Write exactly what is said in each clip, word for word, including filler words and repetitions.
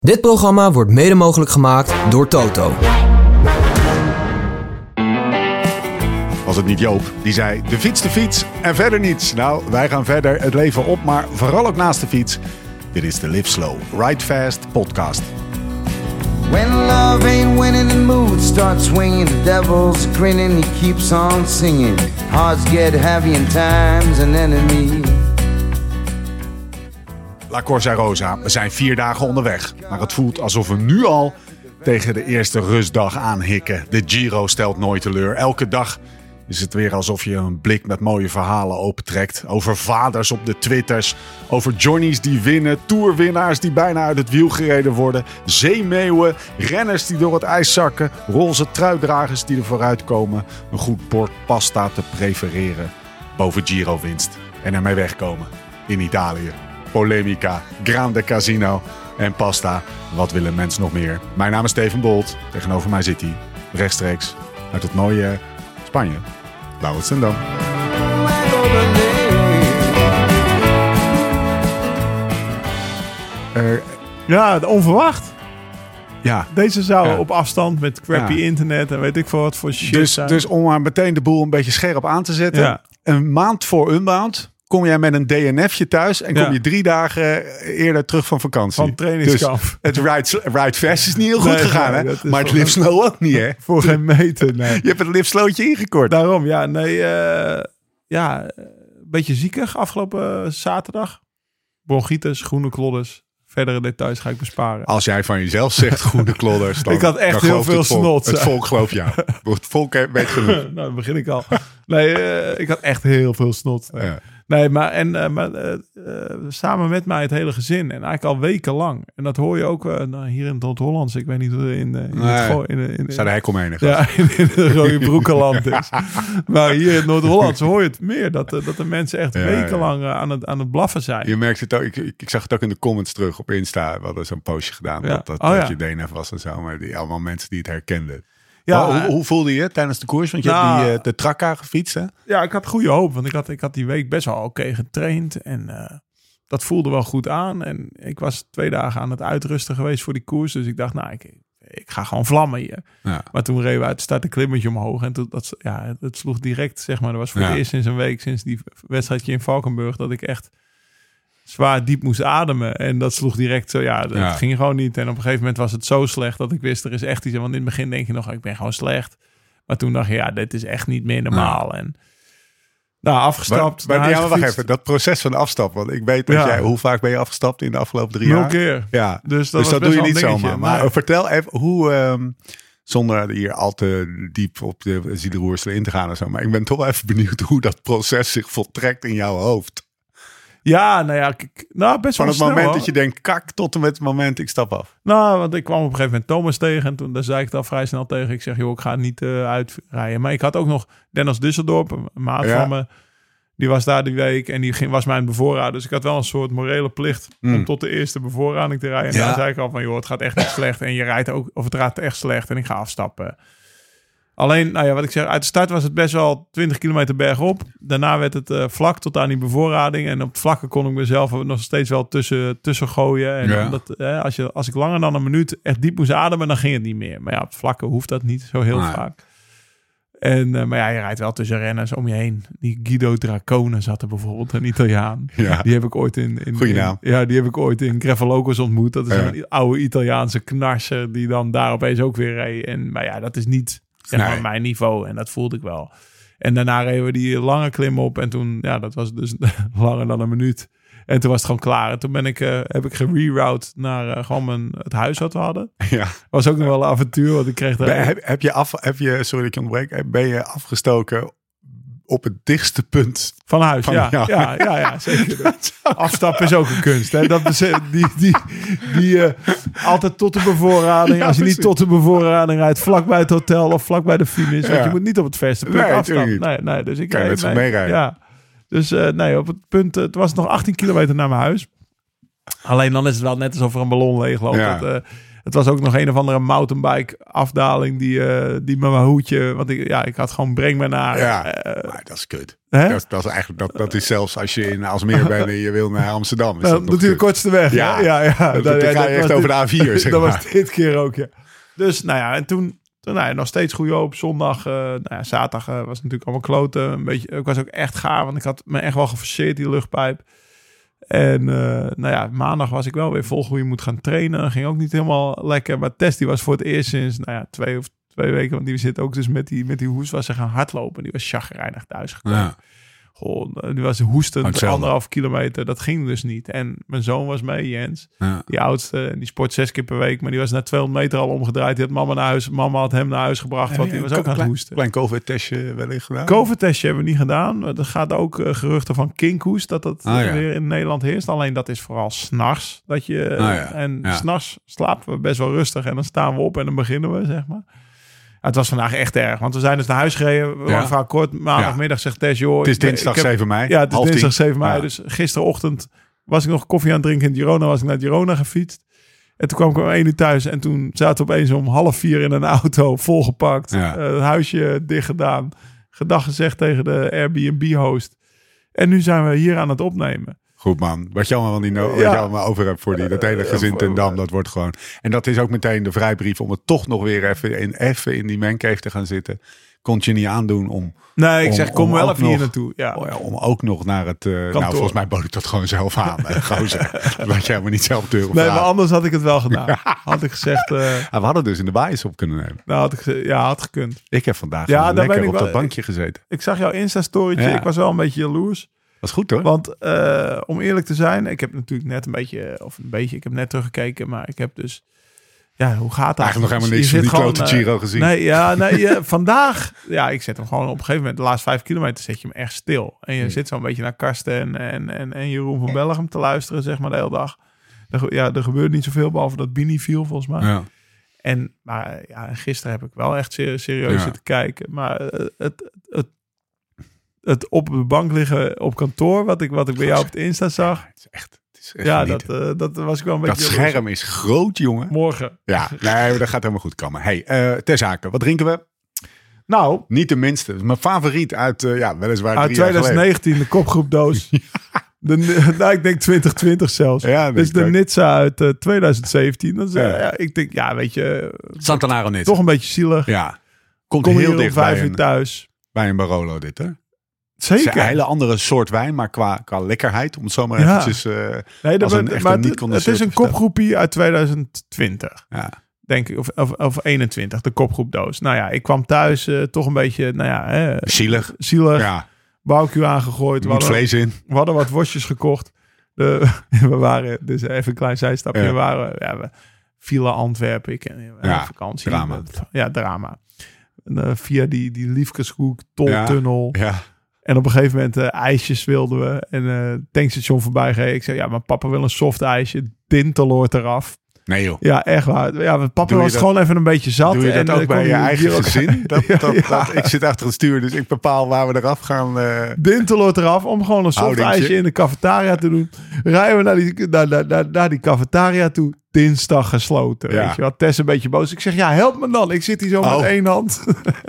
Dit programma wordt mede mogelijk gemaakt door Toto. Was het niet Joop die zei, de fiets, de fiets en verder niets. Nou, wij gaan verder het leven op, maar vooral ook naast de fiets. Dit is de Live Slow, Ride Fast podcast. When love ain't winning, the mood starts swinging. The devil's grinning, he keeps on singing. Hearts get heavy and time's an enemy. La Corsa Rosa, we zijn vier dagen onderweg. Maar het voelt alsof we nu al tegen de eerste rustdag aanhikken. De Giro stelt nooit teleur. Elke dag is het weer alsof je een blik met mooie verhalen opentrekt. Over vaders op de Twitters. Over Johnny's die winnen. Tourwinnaars die bijna uit het wiel gereden worden. Zeemeeuwen. Renners die door het ijs zakken. Roze truidragers die er vooruit komen. Een goed bord pasta te prefereren. Boven Giro winst. En ermee wegkomen. In Italië. Polemica. Grande Casino. En pasta. Wat willen mensen nog meer? Mijn naam is Steven Bolt. Tegenover mij zit hij. Rechtstreeks uit het mooie Spanje. Lauwert-Zendam. Uh, ja, onverwacht. Ja. Deze zou ja. op afstand met crappy ja. internet en weet ik veel wat voor shit dus, zijn. Dus om maar meteen de boel een beetje scherp aan te zetten. Ja. Een maand voor Unbound kom jij met een D N F'je thuis en kom ja. je drie dagen eerder terug van vakantie. Van trainingskamp. Dus het ride, ride Fast is niet heel goed nee, gegaan, nee, hè? Maar het Live Slow ook niet, hè? Voor geen meter, nee. Je hebt het Live Slowtje ingekort. Daarom, ja, nee. Uh, ja, een beetje ziekig afgelopen uh, zaterdag. Bronchitis, groene klodders. Verdere details ga ik besparen. Als jij van jezelf zegt groene klodders, dan, ik had echt heel veel het volk, snot. Het volk gelooft jou. Het volk weet genoeg. Nou, dan begin ik al. Nee, uh, ik had echt heel veel snot. Ja. Nee, maar, en, uh, maar uh, uh, samen met mij het hele gezin. En eigenlijk al wekenlang. En dat hoor je ook uh, nou, hier in het Noord-Hollandse. Ik weet niet hoe in, uh, in nee, het go- in, in, in, Zou de hek omheen gaan. Ja, in, in het rode broekenland is. Maar hier in het Noord-Hollandse hoor je het meer. Dat, uh, dat de mensen echt ja, wekenlang uh, aan, het, aan het blaffen zijn. Je merkt het ook. Ik, ik, ik zag het ook in de comments terug op Insta. We hadden zo'n postje gedaan. Ja. Dat, dat, oh, dat ja. je D N F was en zo. Maar die, allemaal mensen die het herkenden. Ja, hoe, hoe voelde je tijdens de koers? Want je nou, hebt die, uh, de Trakka gefietst, hè? Ja, ik had goede hoop. Want ik had, ik had die week best wel oké okay getraind. En uh, dat voelde wel goed aan. En ik was twee dagen aan het uitrusten geweest voor die koers. Dus ik dacht, nou, ik, ik ga gewoon vlammen hier. Ja. Maar toen reden we uit de start een klimmetje omhoog. En toen, dat, ja, het sloeg direct, zeg maar. Dat was voor ja. het eerst sinds een week, sinds die wedstrijdje in Valkenburg, dat ik echt zwaar diep moest ademen. En dat sloeg direct zo, ja, dat ja. ging gewoon niet. En op een gegeven moment was het zo slecht dat ik wist, er is echt iets. Want in het begin denk je nog, ik ben gewoon slecht. Maar toen dacht je, ja, dit is echt niet meer normaal. Ja. En nou, afgestapt. Maar, maar ja, wacht even, dat proces van afstap. Want ik weet dat ja. jij, hoe vaak ben je afgestapt in de afgelopen drie Nul jaar? Nul keer. Ja, dus dat, dus dat doe je niet dingetje. zomaar. Maar nee. vertel even hoe, um, zonder hier al te diep op de zielenroersel in te gaan en zo. Maar ik ben toch even benieuwd hoe dat proces zich voltrekt in jouw hoofd. Ja, nou ja, ik, nou best wel Van het snel, moment hoor. dat je denkt, kak, tot en met het moment ik stap af. Nou, want ik kwam op een gegeven moment Thomas tegen. En toen daar zei ik het al vrij snel tegen. Ik zeg, joh, ik ga niet uh, uitrijden. Maar ik had ook nog Dennis Dusseldorp, een maat ja. van me. Die was daar die week en die ging, was mijn bevoorrader. Dus ik had wel een soort morele plicht mm. om tot de eerste bevoorrading te rijden. En ja. daar zei ik al van, joh, het gaat echt niet slecht. En je rijdt ook, of het gaat echt slecht en ik ga afstappen. Alleen, nou ja, wat ik zeg, uit de start was het best wel twintig kilometer bergop. Daarna werd het uh, vlak tot aan die bevoorrading. En op het vlakke kon ik mezelf nog steeds wel tussen, tussen gooien. En ja. omdat, eh, als, je, als ik langer dan een minuut echt diep moest ademen, dan ging het niet meer. Maar ja, op het vlakke hoeft dat niet zo heel ah, vaak. En, uh, maar ja, je rijdt wel tussen renners om je heen. Die Guido Dracone zat er bijvoorbeeld, een Italiaan. Ja. Die heb ik ooit in, in, Goeie naam. in, ja, die heb ik ooit in Gravelocos ontmoet. Dat is ja. een oude Italiaanse knarser die dan daar opeens ook weer reed. En, maar ja, dat is niet zeg maar nee. mijn niveau. En dat voelde ik wel. En daarna reden we die lange klim op. En toen, ja, dat was dus langer dan een minuut. En toen was het gewoon klaar. En toen ben ik, uh, heb ik gereroute naar uh, gewoon mijn, het huis wat we hadden. Ja. Was ook nog wel een avontuur, want ik kreeg daar... Ben, heb, heb je af, heb je, sorry dat ik je ontbreek, ben je afgestoken op het dichtste punt van huis? Van, ja, ja. Ja, ja, ja, zeker. Afstappen is ook een kunst. Hè? Dat is, die, die, die uh, altijd tot de bevoorrading. Ja, als je precies. niet tot de bevoorrading rijdt, vlak bij het hotel of vlak bij de finish. Ja. Want je moet niet op het verste punt nee, afstappen. Nee, nee, dus ik kan je met z'n meerijden. Ja. Dus uh, nee, op het punt, het was nog achttien kilometer naar mijn huis. Alleen dan is het wel net alsof er een ballon leegloopt. Ja. Dat, uh, Het was ook nog een of andere mountainbike afdaling die, uh, die met mijn hoedje... Want ik, ja, ik had gewoon breng me naar... Ja, uh, maar dat is kut. Dat, dat is eigenlijk dat, dat is zelfs als je in Aalsmeer bent en je wil naar Amsterdam. Is nou, dat doet hij de kortste weg. Ja, ja, ja. Dat, dan ga je echt over de A vier. Zeg dat maar. was dit keer ook, ja. Dus nou ja, en toen... toen nou ja, nog steeds goed op. Zondag, uh, nou ja, zaterdag uh, was natuurlijk allemaal kloten. Een beetje, ik was ook echt gaar, want ik had me echt wel geforceerd, die luchtpijp. En uh, nou ja, maandag was ik wel weer vol hoe je moet gaan trainen. Ging ook niet helemaal lekker. Maar Tess die was voor het eerst sinds nou ja, twee of twee weken. Want die zit ook dus met die, met die hoest. Was ze gaan hardlopen. Die was chagrijnig thuisgekomen. Ja. Goh, die was hoestend anderhalf kilometer. Dat ging dus niet. En mijn zoon was mee, Jens. Ja. Die oudste. En die sport zes keer per week. Maar die was na tweehonderd meter al omgedraaid. Die had mama naar huis. Mama had hem naar huis gebracht. Ja, want die ja, was ook aan het hoesten. Klein COVID-testje wellicht gedaan? COVID-testje hebben we niet gedaan. Er gaat ook uh, geruchten van kinkhoest. Dat dat ah, ja. weer in Nederland heerst. Alleen dat is vooral 's nachts. Dat je, ah, ja. En ja. 's nachts slapen we best wel rustig. En dan staan we op en dan beginnen we, zeg maar. Het was vandaag echt erg, want we zijn dus naar huis gereden. We ja. waren vaak kort. Maandagmiddag ja. zegt Tess, joh... Het is dinsdag heb, zeven mei. Ja, het is dinsdag tien. zeven mei. Ja. Dus gisterochtend was ik nog koffie aan het drinken in Girona. Was ik naar Girona gefietst. En toen kwam ik om één uur thuis. En toen zaten we opeens om half vier in een auto volgepakt. Ja. Uh, het huisje dicht gedaan. Gedag gezegd tegen de Airbnb-host. En nu zijn we hier aan het opnemen. Goed man, wat je allemaal, niet no- wat ja. je allemaal over hebt voor die, dat hele gezin ten Dam, dat wordt gewoon... En dat is ook meteen de vrijbrief om het toch nog weer even in, even in die mancave te gaan zitten. Kon je niet aandoen om... Nee, ik om, zeg, kom wel even nog, hier naartoe. Ja. Oh ja, om ook nog naar het... Uh, nou, volgens mij bood ik dat gewoon zelf aan. Gozer, dat had je helemaal niet zelf durven Nee, vragen. maar anders had ik het wel gedaan. Had ik gezegd... Uh, ja, we hadden dus in de baais op kunnen nemen. Nou, had ik, ja, had gekund. Ik heb vandaag ja, lekker op wel, dat bankje gezeten. Ik, ik zag jouw Insta-storytje. Ja. Ik was wel een beetje jaloers. Dat is goed hoor. Want uh, om eerlijk te zijn, ik heb natuurlijk net een beetje, of een beetje, ik heb net teruggekeken, maar ik heb dus, ja, hoe gaat dat? Eigenlijk nog helemaal niks van die klote Giro gezien. Nee, ja, nee, uh, vandaag, ja, ik zet hem gewoon op een gegeven moment, de laatste vijf kilometer zet je hem echt stil. En je hmm. zit zo'n beetje naar Karsten en, en, en, en Jeroen van Bellegem te luisteren, zeg maar, de hele dag. Er, ja, er gebeurt niet zoveel, behalve dat Bini viel, volgens mij. Ja. En, maar ja, gisteren heb ik wel echt ser- serieus ja. zitten kijken. Maar uh, het, het, het Het op de bank liggen op kantoor, wat ik, wat ik bij jou op het Insta zag. Het is echt, het is echt ja, dat, uh, dat was ik wel een beetje... Dat scherm is groot, jongen. Morgen. Ja, nee, dat gaat helemaal goed komen. Hey, uh, ter zake, wat drinken we? Nou... Niet de minste. Mijn favoriet uit, uh, ja, weliswaar uit twintig negentien, de kopgroepdoos. ja. De, nou, ik denk twintig twintig zelfs. Ja, dus de Nizza uit uh, twintig zeventien. Dat is, uh, ja. Ja, ik denk, ja, weet je... Santanaro Nizza. Toch een beetje zielig. Ja. Komt Kom heel dicht bij een, uur thuis. Bij een Barolo dit, hè? Zeker. Het is een hele andere soort wijn, maar qua, qua lekkerheid, om het zo maar ja. eventjes uh, nee, dat als een echte niet Het is een kopgroepie uit twintig twintig. Ja. Denk ik, of, of, of eenentwintig, de kopgroepdoos. Nou ja, ik kwam thuis uh, toch een beetje, nou ja... Hè, zielig. Zielig. Ja. Barbecue aangegooid. Er moet vlees in. We hadden wat worstjes gekocht. De, we waren, dus even een klein zijstapje. Ja. We waren, ja, we Villa Antwerpen. Ik ken ja, vakantie. Drama. Ja, drama. En, uh, via die, die Liefkeshoek, toltunnel. Ja. ja. En op een gegeven moment uh, ijsjes wilden we. En uh, tankstation voorbij gereden. Ik zei, ja, maar papa wil een soft ijsje. Dinteloort eraf. Nee joh. Ja, echt waar. Ja, papa was dat, gewoon even een beetje zat. Doe je dat en, ook uh, bij je eigen gezin? Dat, ja, dat, ja. Dat, ik zit achter het stuur, dus ik bepaal waar we eraf gaan. Uh... Dinteloort eraf, om gewoon een soft ijsje in de cafetaria te doen. Rijden we naar die, naar, naar, naar, naar die cafetaria toe. Dinsdag gesloten. Ja. Weet je wat? Tess een beetje boos. Ik zeg, ja, help me dan. Ik zit hier zo oh. met één hand.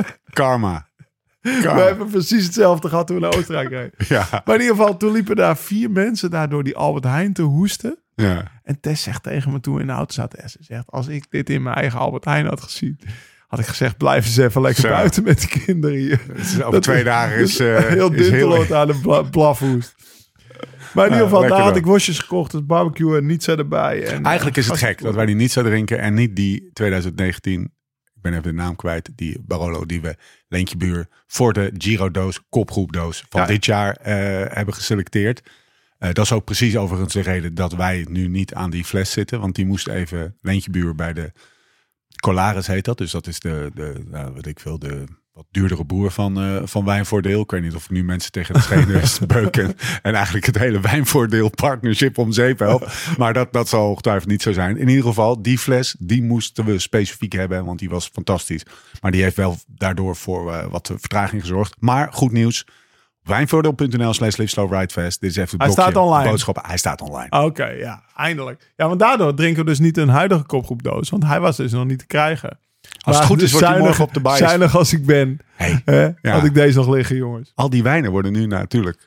Karma. Karma. We hebben precies hetzelfde gehad toen we naar Oostenrijk reden. Ja. Maar in ieder geval, toen liepen daar vier mensen daar door die Albert Heijn te hoesten. Ja. En Tess zegt tegen me toen in de auto zat, Tess zegt, als ik dit in mijn eigen Albert Heijn had gezien, had ik gezegd, blijf eens even lekker zo. buiten met de kinderen hier. Is, over dat twee is, dagen is uh, heel Dinteloord aan de bla, blafhoest. Maar in ieder geval, daar had ik worstjes gekocht, dus barbecue en Nizza erbij. En, eigenlijk is het gek dat wij die Nizza drinken en niet die twintig negentien, ik ben even de naam kwijt, die Barolo die we Leentje Buur voor de Giro-doos, kopgroepdoos van ja. dit jaar uh, hebben geselecteerd. Uh, dat is ook precies overigens de reden dat wij nu niet aan die fles zitten. Want die moest even Leentje Buur bij de Colaris heet dat. Dus dat is de, de nou, weet ik veel, de wat duurdere boer van, uh, van Wijnvoordeel. Ik weet niet of ik nu mensen tegen de schenen beuken. En eigenlijk het hele Wijnvoordeel partnership om zeep help. Maar dat, dat zal ongetwijfeld niet zo zijn. In ieder geval, die fles, die moesten we specifiek hebben. Want die was fantastisch. Maar die heeft wel daardoor voor uh, wat vertraging gezorgd. Maar goed nieuws. wijnvoordeel.nl slash live slow ride fast. Dit is even het Hij blokje staat online. boodschappen. Hij staat online. Oké, okay, ja, eindelijk. Ja, want daardoor drinken we dus niet een huidige kopgroepdoos. Want hij was dus nog niet te krijgen. Als het goed is, wordt hij morgen op de bias. Zuinig als ik ben. Hey, hè, ja. Had ik deze nog liggen, jongens. Al die wijnen worden nu natuurlijk...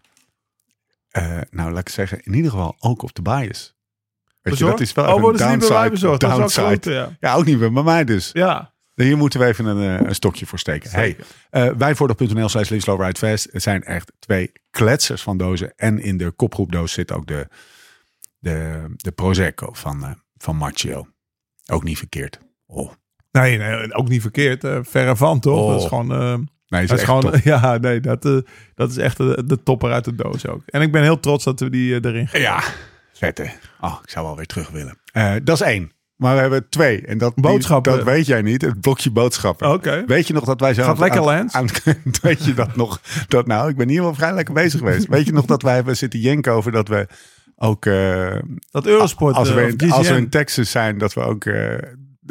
Uh, nou, laat ik zeggen, in ieder geval ook op de bias. Weet je, dat is wel oh, worden een ze niet bij mij bezorgd? downside. Dat is wel grote, ja. ja, ook niet bij mij dus. Ja. Hier moeten we even een, een stokje voor steken. Hey, uh, wijnvoordeel.nl slash live slow ride fast. Het zijn echt twee kletsers van dozen. En in de kopgroepdoos zit ook de, de, de Prosecco van, uh, van Macchio. Ook niet verkeerd. Oh. Nee, nee, ook niet verkeerd. Uh, verre van, toch? Oh. Dat is gewoon... Uh, Nee, is dat is echt gewoon, top. ja, nee, dat, uh, dat is echt de, de topper uit de doos ook. En ik ben heel trots dat we die uh, erin gaan. Ja, vet hè. Oh, ik zou wel weer terug willen. Uh, dat is één. Maar we hebben twee. En dat, boodschappen. Die, dat weet jij niet. Het blokje boodschappen. Oké. Okay. Weet je nog dat wij zo... Gaat lekker, Lens. Weet je dat nog? Dat, nou, ik ben hier wel vrij lekker bezig geweest. Weet je nog dat wij hebben zitten jenken over dat we ook... Uh, dat Eurosport. Als we, in, uh, als we in Texas zijn, dat we ook uh, uh,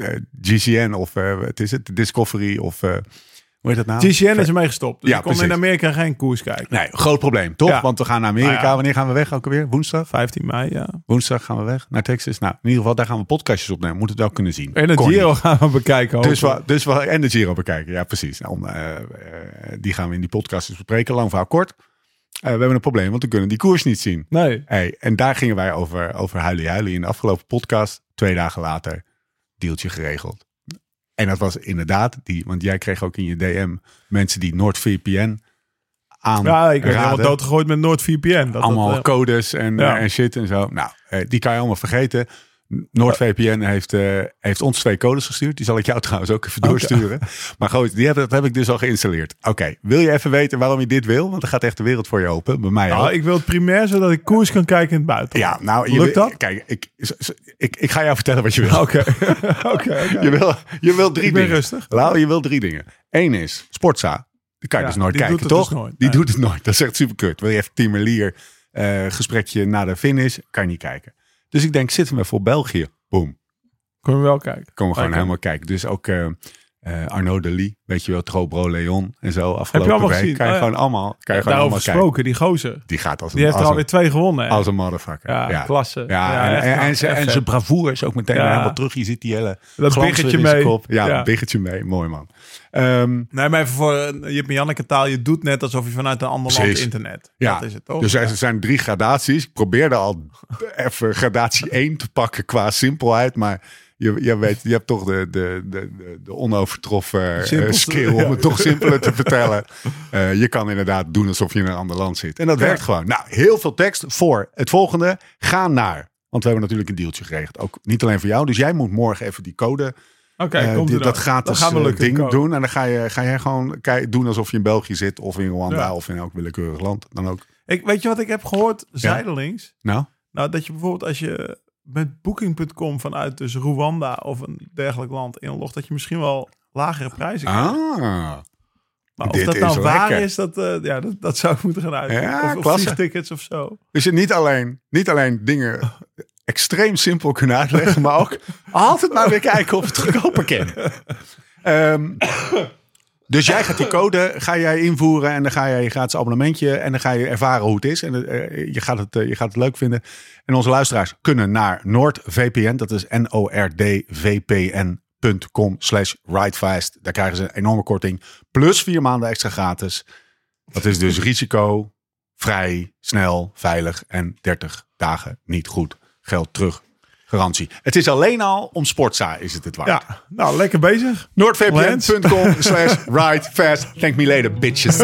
G C N of uh, wat is het? Discovery of... Uh, Hoe heet dat nou? G C N is ermee gestopt. Dus ja, ik kon precies. in Amerika geen koers kijken. Nee, groot probleem, toch? Ja. Want we gaan naar Amerika. Nou ja. Wanneer gaan we weg ook alweer? Woensdag? vijftien mei, ja. Woensdag gaan we weg naar Texas. Nou, in ieder geval, daar gaan we podcastjes opnemen. Moeten we het ook kunnen zien. En de Kon Giro niet. gaan we bekijken. Dus we, dus we, en de Giro bekijken, ja precies. Nou, uh, uh, die gaan we in die podcastjes bespreken. Lang verhaal kort. Uh, we hebben een probleem, want we kunnen die koers niet zien. Nee. Hey, en daar gingen wij over, over huilen huilen in de afgelopen podcast. Twee dagen later, deeltje geregeld. En dat was inderdaad die, want jij kreeg ook in je D M mensen die NordVPN aan. Ja, ik werd helemaal doodgegooid met NordVPN. Dat, allemaal dat, uh, codes en, ja. uh, en shit en zo. Nou, uh, die kan je allemaal vergeten. NordVPN heeft, uh, heeft ons twee codes gestuurd. Die zal ik jou trouwens ook even doorsturen. Okay. Maar goed, die heb, dat heb ik dus al geïnstalleerd. Oké, okay. Wil je even weten waarom je dit wil? Want er gaat echt de wereld voor je open. Bij mij nou, ook. Ik wil het primair zodat ik koers kan kijken in het buitenland. Ja, nou, je lukt wil, dat? Kijk, ik, ik, ik ga jou vertellen wat je wil. Oké, oké. Je wil, je wil drie ik ben dingen. rustig. Nou, je wil drie dingen. Eén is Sportza. Die kan je Ja, dus nooit die kijken, doet het toch? dus nooit. Die Nee. doet het nooit. Dat is echt super kut. Wil je even Team Merlier uh, gesprekje na de finish? Kan je niet kijken. Dus ik denk, zitten we voor België. Boom. Kunnen we wel kijken. Komen we gewoon okay. helemaal kijken. Dus ook uh, uh, Arnaud Delis, weet je wel, Trobro Leon en zo. Heb Afgelopen je allemaal week. gezien? Kan je oh, ja. gewoon allemaal, kan je gewoon Daarover allemaal gesproken, kijken. die gozer. Die gaat als een, Die heeft als er alweer een, twee gewonnen. Hè? als een motherfucker. Ja, ja. klasse. Ja, ja, en, en, en, en, en zijn bravoure is ook meteen ja. helemaal terug. Je ziet die hele dat glans biggetje weer in zijn mee. kop. Ja, ja. een biggetje mee. Mooi man. Um, nee, maar even voor Jip en Janneke taal. Je doet net alsof je vanuit een ander Precies. land internet. Ja, dat is het toch? dus er zijn drie gradaties. Ik probeerde al even gradatie één te pakken qua simpelheid. Maar je, je weet, je hebt toch de, de, de, de onovertroffen uh, skill om het toch simpeler te vertellen. Uh, je kan inderdaad doen alsof je in een ander land zit. En dat ja. werkt gewoon. Nou, heel veel tekst voor het volgende. Ga naar. Want we hebben natuurlijk een dealtje geregeld. Ook niet alleen voor jou. Dus jij moet morgen even die code... Oké, okay, uh, die, dat gratis gaan we ding code. doen. En dan ga je, ga je gewoon kijk, doen alsof je in België zit. Of in Rwanda. Ja. Of in elk willekeurig land. Dan ook. Ik, weet je wat ik heb gehoord? Zijdelings. Ja. Nou? Nou, dat je bijvoorbeeld als je met booking punt com vanuit dus Rwanda of een dergelijk land inlogt, dat je misschien wel lagere prijzen krijgt. Ah. Maar of Dit dat nou is waar lekker. is, dat, uh, ja, dat, dat zou ik moeten gaan uit. Ja, of, of klasse. vliegtickets of zo. Dus je niet alleen, niet alleen dingen extreem simpel kunnen uitleggen, maar ook altijd maar weer kijken of het goedkoper kan. Um, dus jij gaat die code ga jij invoeren en dan ga je je gratis abonnementje en dan ga je ervaren hoe het is. En uh, je, gaat het, uh, je gaat het leuk vinden. En onze luisteraars kunnen naar NordVPN, dat is N O R D V P N punt com slash ridefast. Daar krijgen ze een enorme korting. Plus vier maanden extra gratis. Dat is dus risico, vrij, snel, veilig en dertig dagen niet goed. Geld terug. Garantie. Het is alleen al om Sportza is het het waard. Ja, nou lekker bezig. NordVPN punt com slash ridefast. Thank me later, bitches.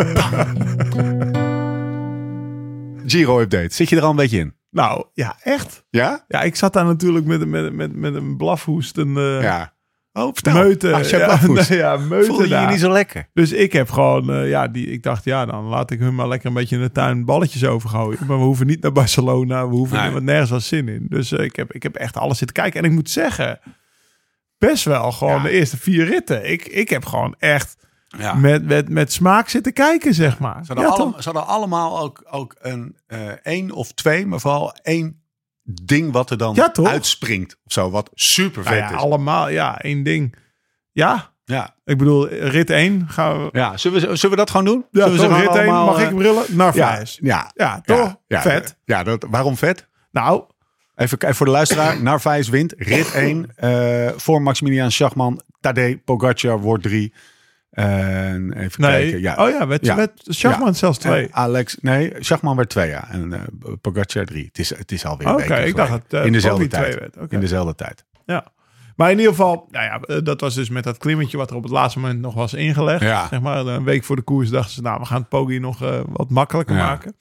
Giro update. Zit je er al een beetje in? Nou, ja, echt. Ja? Ja, ik zat daar natuurlijk met, met, met, met een blafhoest. Een, uh, ja. Oh, vertel. Meute. Als jij ja, blafhoest. nee, ja, meute voelde je je daar. niet zo lekker? Dus ik heb gewoon, uh, ja, die, ik dacht, ja, dan laat ik hun maar lekker een beetje in de tuin balletjes overgooien. Maar we hoeven niet naar Barcelona, we hoeven nee. niet, want nergens was zin in. Dus uh, ik, heb, ik heb echt alles zitten kijken. En ik moet zeggen, best wel gewoon ja. de eerste vier ritten. Ik, ik heb gewoon echt ja. met, met, met smaak zitten kijken, zeg maar. Ze hadden, ja, allemaal, ze hadden allemaal ook, ook een uh, één of twee, maar vooral één ding wat er dan ja, uitspringt. Of zo, wat super vet nou ja, is. Allemaal, ja, één ding. Ja, Ja. Ik bedoel, rit één gaan we... Ja, zullen we, zullen we dat gewoon doen? Ja, zullen we toch, rit één, allemaal, mag uh, ik brillen? Narvaez. Ja, ja, ja, toch? Ja, vet. Ja, dat, waarom vet? Nou... Even, even voor de luisteraar. Narvaez wint. Rit één. Uh, voor Maximilian Schachman. Tadej Pogacar wordt drie. En even nee. kijken. Ja. Oh ja, werd, ja. werd Schachman ja. zelfs twee. En Alex, nee, Schachman werd twee, ja. En uh, Pogacar drie. Het is, het is alweer een Oké, okay, ik dacht het uh, in dezelfde tijd. werd. Okay. In dezelfde tijd. Ja. Maar in ieder geval, nou ja, dat was dus met dat klimmetje wat er op het laatste moment nog was ingelegd. Ja. Zeg maar, een week voor de koers dachten ze, nou, we gaan het Poggi nog uh, wat makkelijker ja. maken.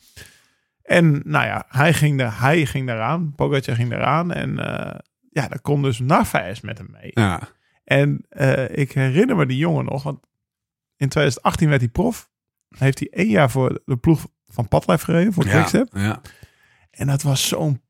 En nou ja, hij ging, daar, hij ging daaraan. Pogacar ging daaraan. En uh, ja, daar kon dus Narvaez met hem mee. Ja. En uh, ik herinner me die jongen nog, want in twintig achttien werd hij prof. Heeft hij één jaar voor de ploeg van Padlef gereden, voor Quickstep. Ja, ja. En dat was zo'n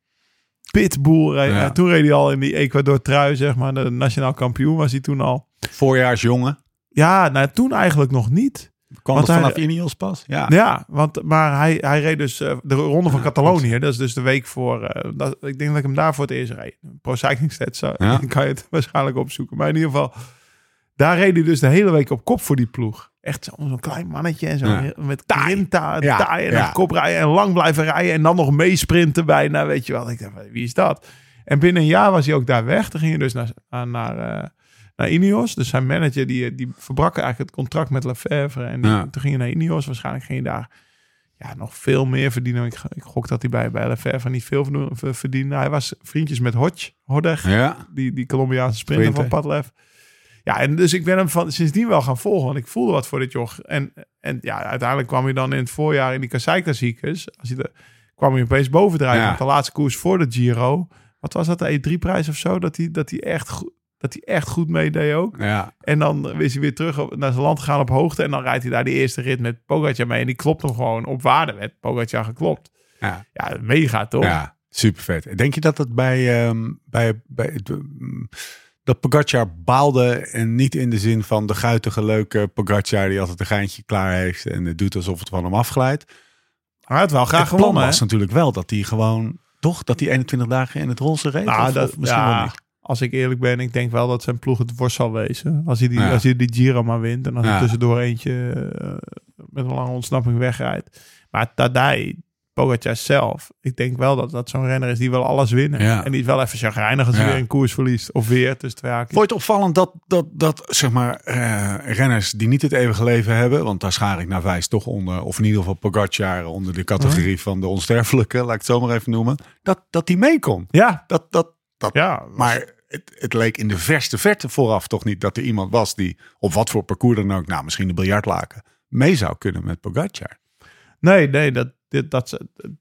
pitboel. Ja. Toen reed hij al in die Ecuador trui, zeg maar. De nationaal kampioen was hij toen al. Voorjaarsjongen. Ja, nou toen eigenlijk nog niet. Kwam want dat vanaf hij, Ineos pas? Ja, ja want, maar hij, hij reed dus uh, de Ronde van ja, Catalonië. Dat is dus de week voor... Uh, dat, ik denk dat ik hem daar voor het eerst reed. Pro Cycling Stats, zo, ja. Dan kan je het waarschijnlijk opzoeken. Maar in ieder geval, daar reed hij dus de hele week op kop voor die ploeg. Echt zo, zo'n klein mannetje en zo ja. met grinta, ja. taai en ja. kop rijden en lang blijven rijden en dan nog meesprinten bijna, weet je wel. Ik dacht, wie is dat? En binnen een jaar was hij ook daar weg. Dan ging hij dus naar... naar uh, naar Ineos. Dus zijn manager die, die verbrak eigenlijk het contract met Lefevre. En die, ja. toen ging hij naar Ineos. Waarschijnlijk ging hij daar ja, nog veel meer verdienen. Ik, ik gok dat hij bij, bij Lefevre niet veel verdiende. Hij was vriendjes met Hodge, Hodeg, ja. die, die Colombiaanse sprinter Sprinten. van Padlef. Ja, en dus ik ben hem van, sindsdien wel gaan volgen. Want ik voelde wat voor dit joch. En, en ja, uiteindelijk kwam hij dan in het voorjaar in die Kassei-klassiekers. Als hij de, kwam hij opeens bovendrijven. Ja. De laatste koers voor de Giro. Wat was dat, de E drie prijs of zo? Dat hij, dat hij echt goed... Dat hij echt goed meedeed ook. Ja. En dan is hij weer terug naar zijn land gegaan op hoogte. En dan rijdt hij daar die eerste rit met Pogacar mee. En die klopt hem gewoon op waarde. Werd Pogacar geklopt. Ja, ja mega toch? Ja, super vet. Denk je dat het bij... Um, bij, bij um, dat Pogacar baalde en niet in de zin van de guitige, leuke Pogacar die altijd een geintje klaar heeft en het doet alsof het van hem afglijdt. Maar hij had wel graag het gewonnen. Het plan was hè? natuurlijk wel dat hij gewoon... Toch? Dat hij eenentwintig dagen in het roze reed? Nou, of, dat, of misschien ja. wel niet. Als ik eerlijk ben, ik denk wel dat zijn ploeg het worst zal wezen. Als hij die, ja. als hij die Giro maar wint. En als ja. hij tussendoor eentje uh, met een lange ontsnapping wegrijdt. Maar Tadej, Pogacar zelf. Ik denk wel dat dat zo'n renner is die wil alles winnen. Ja. En die is wel even chagrijnig als hij ja. weer een koers verliest. Of weer tussen twee haakjes. Vond je het opvallend dat, dat, dat zeg maar, uh, renners die niet het eeuwige leven hebben. Want daar schaar ik Narvaez toch onder. Of in ieder geval Pogacar onder de categorie hm. van de onsterfelijke. Laat ik het zo maar even noemen. Dat, dat die mee kon. Ja. Dat, dat, dat, ja, maar het, het leek in de verste verte vooraf toch niet dat er iemand was die op wat voor parcours dan ook, nou misschien de biljartlaken, mee zou kunnen met Pogacar. Nee, nee, dat, dit, dat,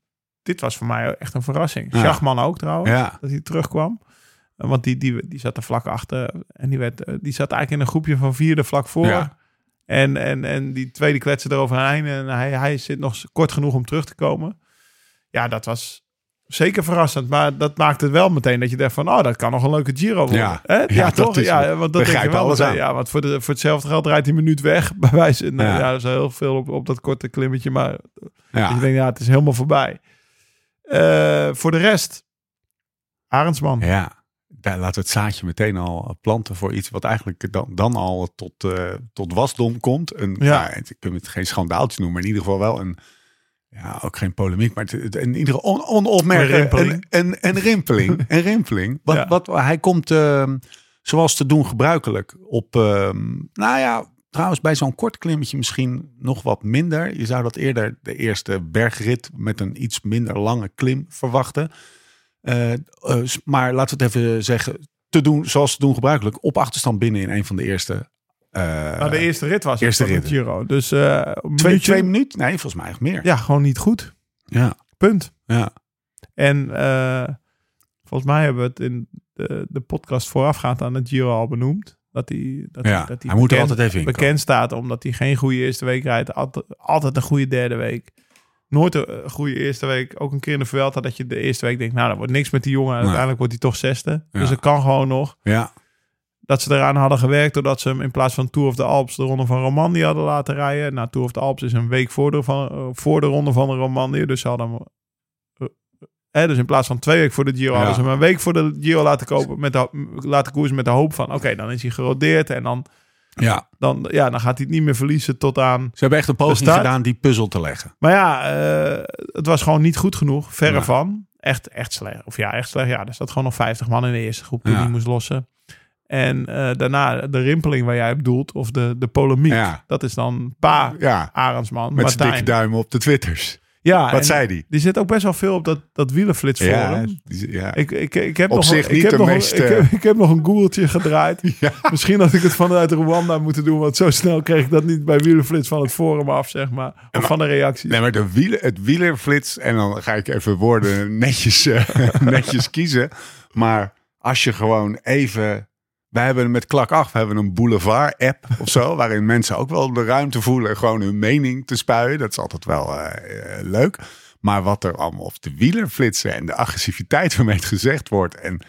dit was voor mij echt een verrassing. Ja. Schachman ook trouwens, ja. dat hij terugkwam. Want die, die, die zat er vlak achter en die, werd, die zat eigenlijk in een groepje van vierde vlak voor. Ja. En, en, en die tweede kletsen eroverheen en hij, hij zit nog kort genoeg om terug te komen. Ja, dat was... Zeker verrassend, maar dat maakt het wel meteen dat je denkt van, oh, dat kan nog een leuke Giro worden. Ja, ja, ja toch? Is, ja, want dat denk je wel. Meteen, ja, want voor, de, voor hetzelfde geld rijdt hij een minuut weg. Bij wijze, nou, ja. ja, dat is heel veel op, op dat korte klimmetje, maar ja. je denkt, ja, het is helemaal voorbij. Uh, voor de rest, Arendsman. Ja, daar laten we het zaadje meteen al planten voor iets wat eigenlijk dan, dan al tot, uh, tot wasdom komt. Een, ja. Ja, ik kan het geen schandaaltje noemen, maar in ieder geval wel een... Ja, ook geen polemiek, maar het, het, in ieder geval on, onopmerkelijk een, een, een rimpeling. Een rimpeling. Wat, ja. wat, hij komt, uh, zoals te doen gebruikelijk, op, uh, nou ja, trouwens bij zo'n kort klimmetje misschien nog wat minder. Je zou dat eerder de eerste bergrit met een iets minder lange klim verwachten. Uh, uh, maar laten we het even zeggen, te doen zoals te doen gebruikelijk, op achterstand binnen in een van de eerste... Uh, nou, de eerste rit was eerste het rit. Giro. Dus uh, twee, twee minuten? Nee, volgens mij echt meer. Ja, gewoon niet goed. Ja. Punt. Ja. En uh, volgens mij hebben we het in de, de podcast voorafgaand aan het Giro al benoemd. Dat hij, dat ja, hij, dat hij, hij moet bekend, er altijd even in bekend komen. staat omdat hij geen goede eerste week rijdt. Altijd, altijd een goede derde week. Nooit een goede eerste week. Ook een keer in de Vuelta dat je de eerste week denkt, nou, dat wordt niks met die jongen. En nee. uiteindelijk wordt hij toch zesde. Ja. Dus het kan gewoon nog. Ja. Dat ze eraan hadden gewerkt doordat ze hem in plaats van Tour of the Alps de ronde van Romandie hadden laten rijden. Nou, Tour of the Alps is een week voor de, van, uh, voor de ronde van de Romandie. Dus ze hadden hem, uh, uh, dus in plaats van twee weken voor de Giro, ja. hadden ze hem een week voor de Giro laten kopen met de, laten koersen met de hoop van, oké, okay, dan is hij gerodeerd en dan Ja. Dan, ja, dan gaat hij het niet meer verliezen tot aan... Ze hebben echt een poging gedaan die puzzel te leggen. Maar ja, uh, het was gewoon niet goed genoeg. Verre ja. van. Echt, echt slecht. Of ja, echt slecht. Ja, er zat gewoon nog vijftig man in de eerste groep die ja. moest lossen. En uh, daarna de rimpeling waar jij op doelt. Of de, de polemiek. Ja. Dat is dan Pa ja. Arendsman. Met zijn dikke duimen op de Twitters. Ja, wat zei die? Die zit ook best wel veel op dat, dat wielerflitsforum. Ja, ja. Ik, ik, ik heb op nog, zich ik niet heb de nog, meeste... Ik heb, ik heb nog een Googletje gedraaid. Ja. Misschien had ik het vanuit Rwanda moeten doen. Want zo snel kreeg ik dat niet bij wielerflits van het forum af, zeg maar. Of maar, van de reacties. Nee, maar de wieler, het wielerflits... En dan ga ik even woorden netjes, uh, netjes kiezen. Maar als je gewoon even... Wij hebben met Klak acht, we hebben een boulevard-app of zo, waarin mensen ook wel de ruimte voelen gewoon hun mening te spuien. Dat is altijd wel uh, uh, leuk. Maar wat er allemaal op de wielerflitsen en de agressiviteit waarmee het gezegd wordt en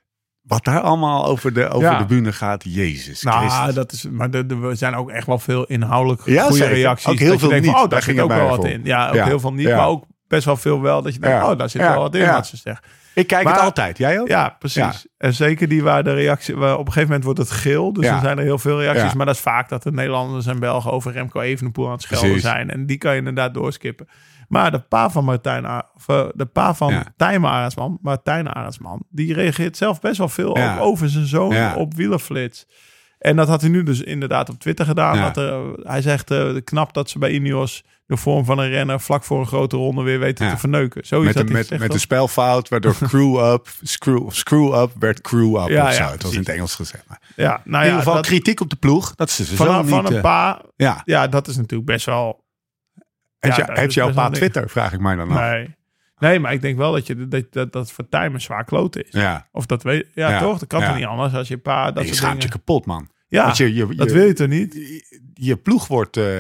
wat daar allemaal over de, over ja. de bühne gaat, Jezus nou, Christus. Dat is, maar er zijn ook echt wel veel inhoudelijk ja, goede zeker. reacties. Ook heel dat veel je denkt, niet. van, oh, daar zit ook wel wat in. Ja, ook ja. heel veel niet, ja. maar ook best wel veel wel. Dat je denkt, ja. oh, daar zit ja. wel wat in, ja. wat ze zegt. Ik kijk maar, het altijd. Jij ook? Ja, precies. Ja. En zeker die waar de reactie... Waar op een gegeven moment wordt het geel. Dus ja. dan zijn er heel veel reacties. Ja. Maar dat is vaak dat de Nederlanders en Belgen over Remco Evenepoel aan het schelden precies. zijn. En die kan je inderdaad doorskippen. Maar de pa van Martijn... Of de pa van ja. Tijmen Arendsman, Martijn Arendsman... die reageert zelf best wel veel ja. over zijn zoon ja. op wielerflits. En dat had hij nu dus inderdaad op Twitter gedaan. Ja. Dat er, hij zegt uh, knap dat ze bij Ineos... de vorm van een renner vlak voor een grote ronde weer weten ja. te verneuken. Zoiets met de, met, met de spelfout, waardoor crew up, screw, screw up werd crew up. Ja, of zo. Ja, het was in het Engels gezegd. Maar ja, nou ja, in ieder geval dat, kritiek op de ploeg. Dat is dus van, niet, van een pa. Ja. ja, dat is natuurlijk best wel... Heeft, ja, je, heeft jouw pa Twitter, vraag ik mij dan af. Nee. Nee, maar ik denk wel dat je dat, dat, dat voor Tijmen zwaar kloten is. Ja. Of dat weet ja, ja. toch? Dat kan ja. toch niet anders als je pa... Dat je soort schaamt dingen... je kapot, man. Ja, je, je, je, dat wil je toch niet? Je, je ploeg wordt... Uh,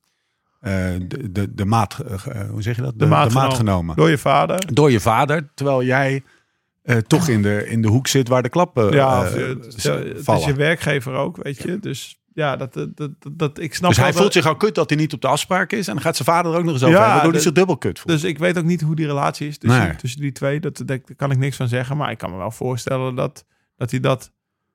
Uh, de, de, de maat, uh, hoe zeg je dat? De, de, maat, de maat genomen. genomen. Door je vader. Door je vader, terwijl jij uh, toch in de, in de hoek zit waar de klappen ja, uh, het, het, het is je werkgever ook, weet je. Dus ja, dat, dat, dat, dat ik snap. Dus hij dat, voelt zich al kut dat hij niet op de afspraak is en dan gaat zijn vader er ook nog eens over ja, hebben, waardoor hij zich dubbel kut voelt. Dus ik weet ook niet hoe die relatie is tussen, nee. tussen die twee. Dat, daar kan ik niks van zeggen, maar ik kan me wel voorstellen dat, dat hij dat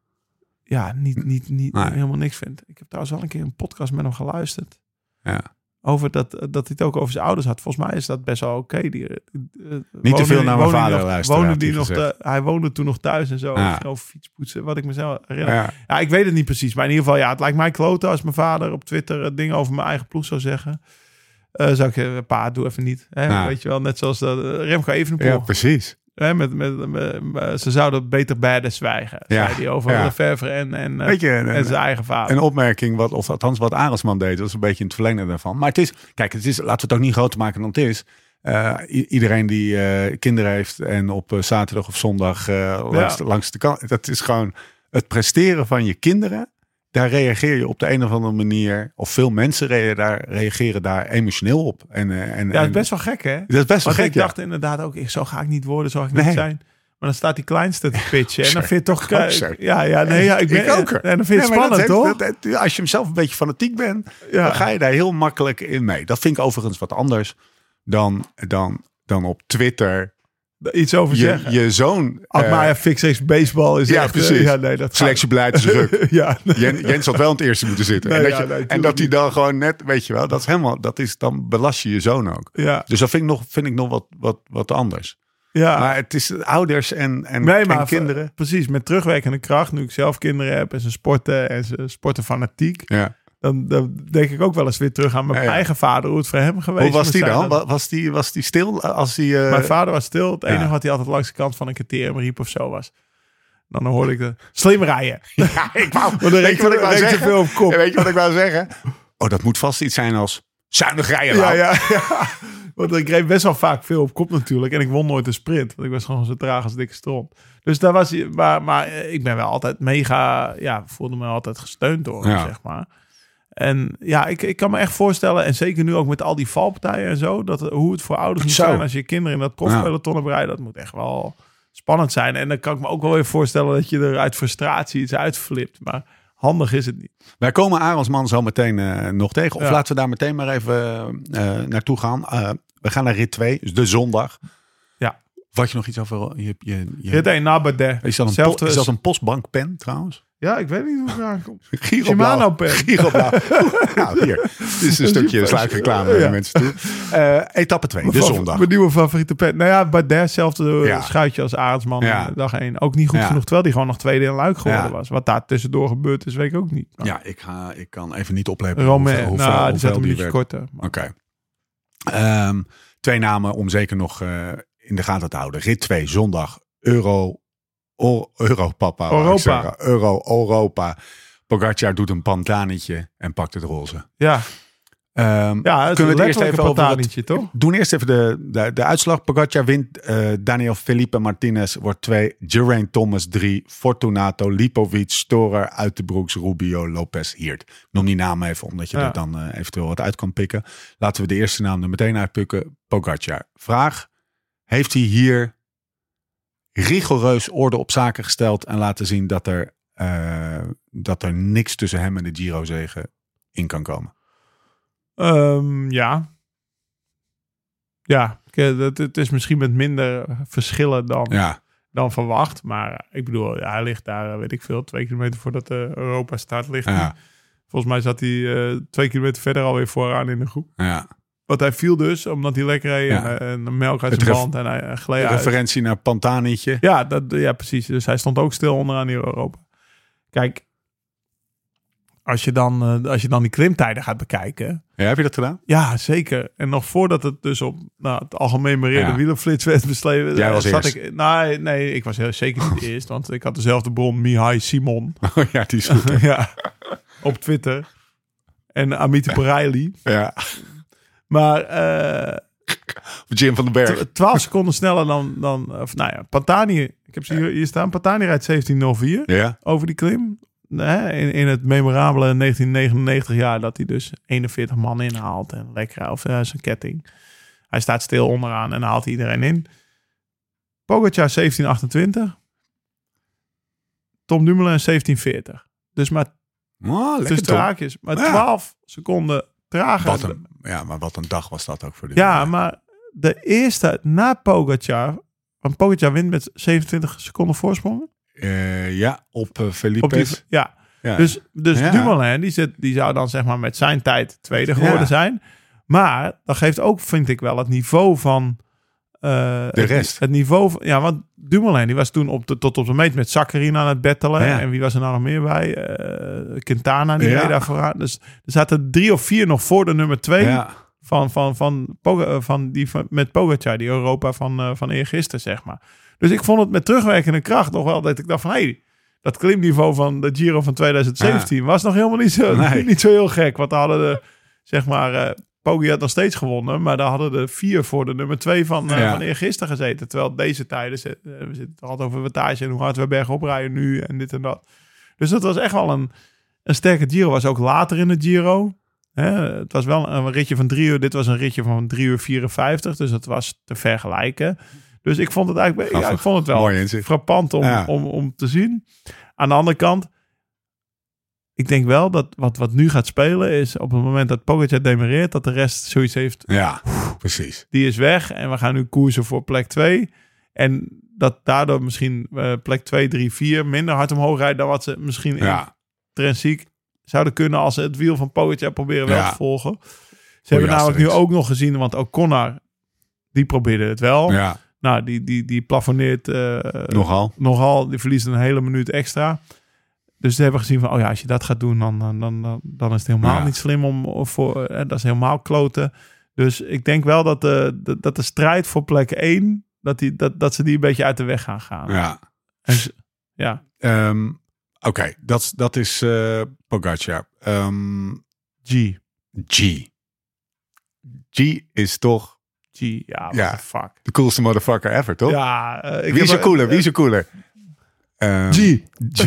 ja, niet, niet, niet nee. helemaal niks vindt. Ik heb trouwens al een keer een podcast met hem geluisterd. Ja. Over dat, dat hij het ook over zijn ouders had. Volgens mij is dat best wel oké. Die, uh, Niet te veel naar mijn vader luisteren. Woonde die nog te, hij woonde toen nog thuis en zo. Ja. Over fietspoetsen, wat ik mezelf herinner. Ja. ja, ik weet het niet precies. Maar in ieder geval, ja, het lijkt mij kloten als mijn vader op Twitter uh, dingen over mijn eigen ploeg zou zeggen. Uh, zou ik, uh, pa, doe even niet. Hè? Ja. Weet je wel, net zoals dat uh, Remco Evenepoel. Ja, precies. Hè, met, met, met, met, ze zouden beter beide zwijgen. Ja. Zei die over ja. Lefevre en, en, uh, je, en, en zijn eigen vader. Een opmerking, wat, of althans wat Arendsman deed, was een beetje in het verlengde daarvan. Maar het is, kijk, het is, laten we het ook niet groter maken dan het is. Uh, i- iedereen die uh, kinderen heeft en op uh, zaterdag of zondag uh, langs, ja. langs de kant, dat is gewoon het presteren van je kinderen. Daar reageer je op de een of andere manier, of veel mensen re- daar, reageren daar emotioneel op. En, uh, en, ja, het is best wel gek, hè? Dat is best wel Want gek, ik ja. dacht inderdaad ook, zo ga ik niet worden, zo ga ik niet nee. zijn. Maar dan staat die kleinste te pitchen. En dan vind je toch... Uh, ja, ja, nee, ja, ik ben... Ik ook. En dan vind je het nee, spannend, dat, toch? Dat, dat, als je hem zelf een beetje fanatiek bent, ja. dan ga je daar heel makkelijk in mee. Dat vind ik overigens wat anders dan, dan, dan op Twitter... Iets over je, zeggen. Je zoon... Admire uh, Fixex baseball is ja, echt... precies. Ja, nee, dat selectiebeleid is ruk. ja, nee. Jens, Jens had wel in het eerste moeten zitten. Nee, en dat, ja, je, nee, en dat hij dan gewoon net... Weet je wel, dat is helemaal... Dat is, dan belast je je zoon ook. Ja. Dus dat vind ik nog, vind ik nog wat, wat, wat anders. Ja. Maar het is ouders en, en, nee, maar en kinderen. V- precies, met terugwerkende kracht. Nu ik zelf kinderen heb en ze sporten en ze sporten fanatiek. Ja. Dan, dan denk ik ook wel eens weer terug aan mijn ja, ja. eigen vader. Hoe het voor hem geweest Hoe was die dan? Dat... Was die, was die stil? Als die, uh... Mijn vader was stil. Het enige ja. wat hij altijd langs de kant van een criterium riep of zo was. Dan hoorde ik de slim rijden. Ja, ik wou, weet, weet, je wat ik wou zeggen? Veel op kop. Ja, weet je wat ik wou zeggen? Oh, dat moet vast iets zijn als zuinig rijden. Ja, ja, ja. Want ik reed best wel vaak veel op kop natuurlijk. En ik won nooit een sprint. Want ik was gewoon zo traag als dikke stront. Dus daar was hij. Maar, maar ik ben wel altijd mega... Ja, voelde me altijd gesteund door, ja. zeg maar. En ja, ik, ik kan me echt voorstellen, en zeker nu ook met al die valpartijen en zo, dat hoe het voor ouders moet zijn als je kinderen in dat profpeloton hebt rijden, dat moet echt wel spannend zijn. En dan kan ik me ook wel weer voorstellen dat je er uit frustratie iets uitflipt. Maar handig is het niet. Wij komen Arendsman zo meteen uh, nog tegen. Of ja. laten we daar meteen maar even uh, naartoe gaan. Uh, we gaan naar rit twee, dus de zondag. Ja. Wat je nog iets over... Je, je, je, rit één, Nabade. Is dat een, po- is dat een postbankpen trouwens? Ja, ik weet niet hoe het aankomt. Shimano pen. Giroblauw. Nou, hier. Dit is een stukje sluikreclame naar ja. mensen toe. Uh, etappe twee, de zondag. Mijn nieuwe favoriete pen. Nou ja, Bardet, hetzelfde ja. schuitje als Arendsman. Ja. Dag één. Ook niet goed ja. genoeg, terwijl die gewoon nog tweede in Luik geworden ja. was. Wat daar tussendoor gebeurd is, weet ik ook niet. Maar. Ja, ik, ga, ik kan even niet opleven Romain, hoeveel, nou, hoeveel, die zet een beetje korter. Oké. Okay. Um, twee namen om zeker nog uh, in de gaten te houden. Rit twee, zondag, Euro... O, Europapa. Europa. Euro, Europa. Pogacar doet een pantanetje en pakt het roze. Ja. Um, ja, het kunnen we het eerst even over wat, toch? Doen eerst even de, de, de uitslag. Pogacar wint. Uh, Daniel Felipe Martinez wordt twee. Geraint Thomas drie. Fortunato, Lipovic, Storer, Uiterbroeks, Rubio, Lopez, Hirt. Ik noem die namen even, omdat je ja. er dan uh, eventueel wat uit kan pikken. Laten we de eerste naam er meteen uitpikken. Pogacar. Vraag. Heeft hij hier rigoureus orde op zaken gesteld en laten zien dat er, uh, dat er niks tussen hem en de Giro-zege in kan komen? Um, ja. Ja, het, het is misschien met minder verschillen dan, ja. dan verwacht. Maar ik bedoel, ja, hij ligt daar, weet ik veel, twee kilometer voordat de Europa start ligt. Ja. Volgens mij zat hij uh, twee kilometer verder alweer vooraan in de groep. Ja. Want hij viel dus, omdat hij lekker reed ja. en, en melk uit zijn ref- band en hij gleed uit. Referentie naar Pantanetje. Ja, dat, ja, precies. Dus hij stond ook stil onderaan in Europa. Kijk, als je dan, uh, als je dan die klimtijden gaat bekijken. Ja, heb je dat gedaan? Ja, zeker. En nog voordat het dus op nou, het algemeen bereerde ja. wielerflits werd besleven. Jij was zat eerst. Ik, nee, nee, ik was heel, zeker niet eerst. Want ik had dezelfde bron, Mihai Simon. Oh ja, die is goed. ja, op Twitter. En Amity Pereili. Ja. Maar uh, Jim van den Berg. twaalf seconden sneller dan, dan of, nou ja, Pantani. Ik heb ze hier, hier staan. Pantani rijdt zeventien nul vier ja. over die klim. Nee, in, in het memorabele negentien negenennegentig jaar dat hij dus eenenveertig man inhaalt. En lekker, of uh, zijn ketting. Hij staat stil onderaan en haalt iedereen in. Pogacar zeventien achtentwintig. Tom Dumoulin zeventien veertig. Dus maar oh, tussen de haakjes. Maar ja. twaalf seconden trager. Wat een, ja, maar wat een dag was dat ook voor de. Ja, maar de eerste na Pogacar. Want Pogacar wint met zevenentwintig seconden voorsprong. Uh, ja, op uh, Felipe. Die, ja. ja, dus, dus ja. Dumoulin, die, zit, die zou dan zeg maar met zijn tijd tweede geworden ja. zijn. Maar dat geeft ook, vind ik wel, het niveau van... Uh, de rest. Het, het niveau van... Ja, want Dumoulin, die was toen op de, tot op de meet met Sakharine aan het battelen. Ja. En wie was er nou nog meer bij? Uh, Quintana, die ja. reed daar vooraan. Dus er zaten drie of vier nog voor de nummer twee... Ja. Van, van, van, van, van die van, met Pogacar, die Europa van, uh, van eergisteren, zeg maar. Dus ik vond het met terugwerkende kracht nog wel dat ik dacht van... hé, hey, dat klimniveau van de Giro van twintig zeventien ja. was nog helemaal niet zo, nee. niet zo heel gek. Want daar hadden de, zeg maar, uh, Poggi had nog steeds gewonnen... maar daar hadden de vier voor de nummer twee van, uh, ja. van eergisteren gezeten. Terwijl deze tijden, uh, we zitten altijd over wattage en hoe hard we bergop rijden nu en dit en dat. Dus dat was echt wel een, een sterke Giro. Was ook later in de Giro... He, het was wel een ritje van drie uur. Dit was een ritje van drie uur vierenvijftig. Dus dat was te vergelijken. Dus ik vond het eigenlijk ja, ik vond het wel frappant om, ja. om, om te zien. Aan de andere kant, ik denk wel dat wat, wat nu gaat spelen is op het moment dat Pogacar demereert, dat de rest zoiets heeft. Ja, precies. Die is weg en we gaan nu koersen voor plek twee. En dat daardoor misschien uh, plek twee, drie, vier minder hard omhoog rijdt dan wat ze misschien ja. intrinsiek zouden kunnen als ze het wiel van Pogacar proberen wel ja. te volgen. Ze Goeie hebben namelijk nu ook nog gezien, want O'Connor, die probeerde het wel. Ja. Nou, die, die, die plafonneert uh, nogal. nogal. Die verliest een hele minuut extra. Dus ze hebben gezien van, oh ja, als je dat gaat doen, dan, dan, dan, dan is het helemaal ja. niet slim om voor. Uh, dat is helemaal kloten. Dus ik denk wel dat de, de, dat de strijd voor plek één, dat, die, dat, dat ze die een beetje uit de weg gaan gaan. Ja. En ze, ja. Um, Oké, okay, dat, dat is uh, Pogacar. Um, G. G. G is toch... G, ja, what ja, the fuck. De coolste motherfucker ever, toch? Ja. Uh, ik Wie is er cooler? Uh, Wie is er cooler? Um, G. G.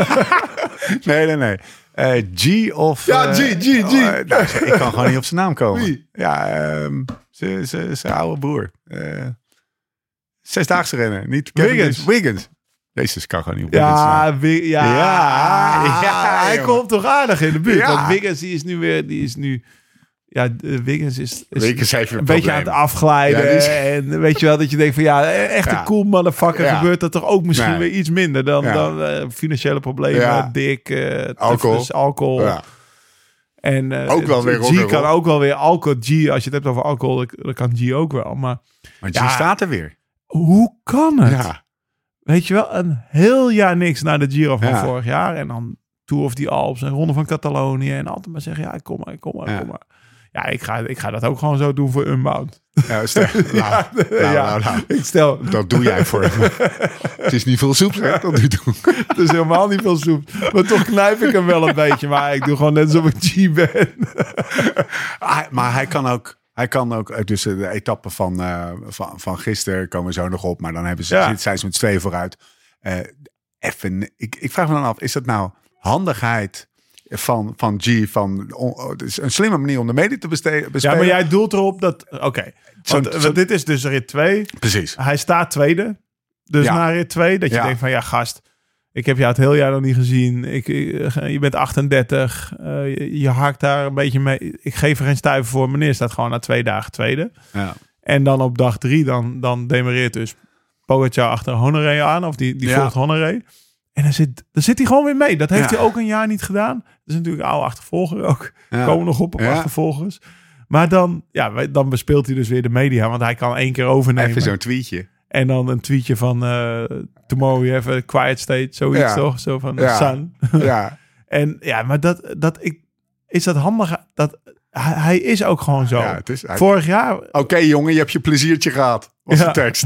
nee, nee, nee. Uh, G of... Ja, uh, G, G, G. Oh, uh, nou, ik kan gewoon niet op zijn naam komen. Wie? Ja, um, zijn oude broer. Uh, zesdaagse renner. Niet Wiggins. Wiggins. Jezus, kan gewoon niet op ja, Wiggins. Ja, ja, ja, hij jongen. komt toch aardig in de buurt. Ja. Want Wiggins, die is nu weer... Die is nu... Ja, Wiggins is, is Wiggins heeft een, een beetje probleem. aan het afglijden. Ja, is... En weet je wel, dat je denkt van ja, echt ja. een cool motherfucker. Ja. Gebeurt dat toch ook misschien nee. weer iets minder dan, ja. dan uh, financiële problemen, ja. dik, uh, alcohol. Tufus, alcohol. Ja. En uh, ook wel weer G kan ook wel weer alcohol. G, als je het hebt over alcohol, dan kan G ook wel. Maar, maar G ja, staat er weer. Hoe kan het? Ja. Weet je wel, een heel jaar niks na de Giro van ja. vorig jaar. En dan Tour of die Alps en Ronde van Catalonië. En altijd maar zeggen, ja, kom maar, kom maar, ja. kom maar. Ja, ik ga, ik ga dat ook gewoon zo doen voor Unbound. Ja, stel, nou, ja, nou, ja, nou, nou. Ik stel... Dat doe jij voor hem. Het is niet veel soep, hè? Dat doe je. Het is helemaal niet veel soep. Maar toch knijp ik hem wel een beetje. Maar ik doe gewoon net alsof ik G ben. ah, maar hij kan ook... Hij kan ook, dus de etappe van, uh, van, van gisteren komen we zo nog op. Maar dan hebben ze, ja. zijn ze met twee vooruit. Uh, even, ik, ik vraag me dan af, is dat nou handigheid van, van G? Van, on, een slimme manier om de media te besteden? Ja, maar jij doelt erop dat... Oké, okay. want, zo, want dit is dus rit twee. Precies. Hij staat tweede. Dus ja. na rit twee, dat je ja. denkt van ja, gast... Ik heb jou het heel jaar nog niet gezien. Ik, je bent achtendertig. Uh, je, je hakt daar een beetje mee. Ik geef er geen stuiver voor. Meneer staat gewoon na twee dagen tweede. Ja. En dan op dag drie, dan, dan demareert dus Pogacar achter Honoré aan. Of die, die ja. volgt Honoré. En dan zit, dan zit hij gewoon weer mee. Dat heeft ja. hij ook een jaar niet gedaan. Dat is natuurlijk een oude achtervolger ook. Ja. Komen nog op op ja. achtervolgers. Maar dan, ja, dan bespeelt hij dus weer de media. Want hij kan één keer overnemen. Even zo'n tweetje. En dan een tweetje van uh, tomorrow we have a quiet state, zoiets ja. toch? Zo van de ja. sun. Ja. En ja, maar dat, dat ik, is dat handig? Dat, hij, hij is ook gewoon zo. Ja, het is, hij... Vorig jaar... Oké okay, jongen, je hebt je pleziertje gehad. Was ja. de tekst.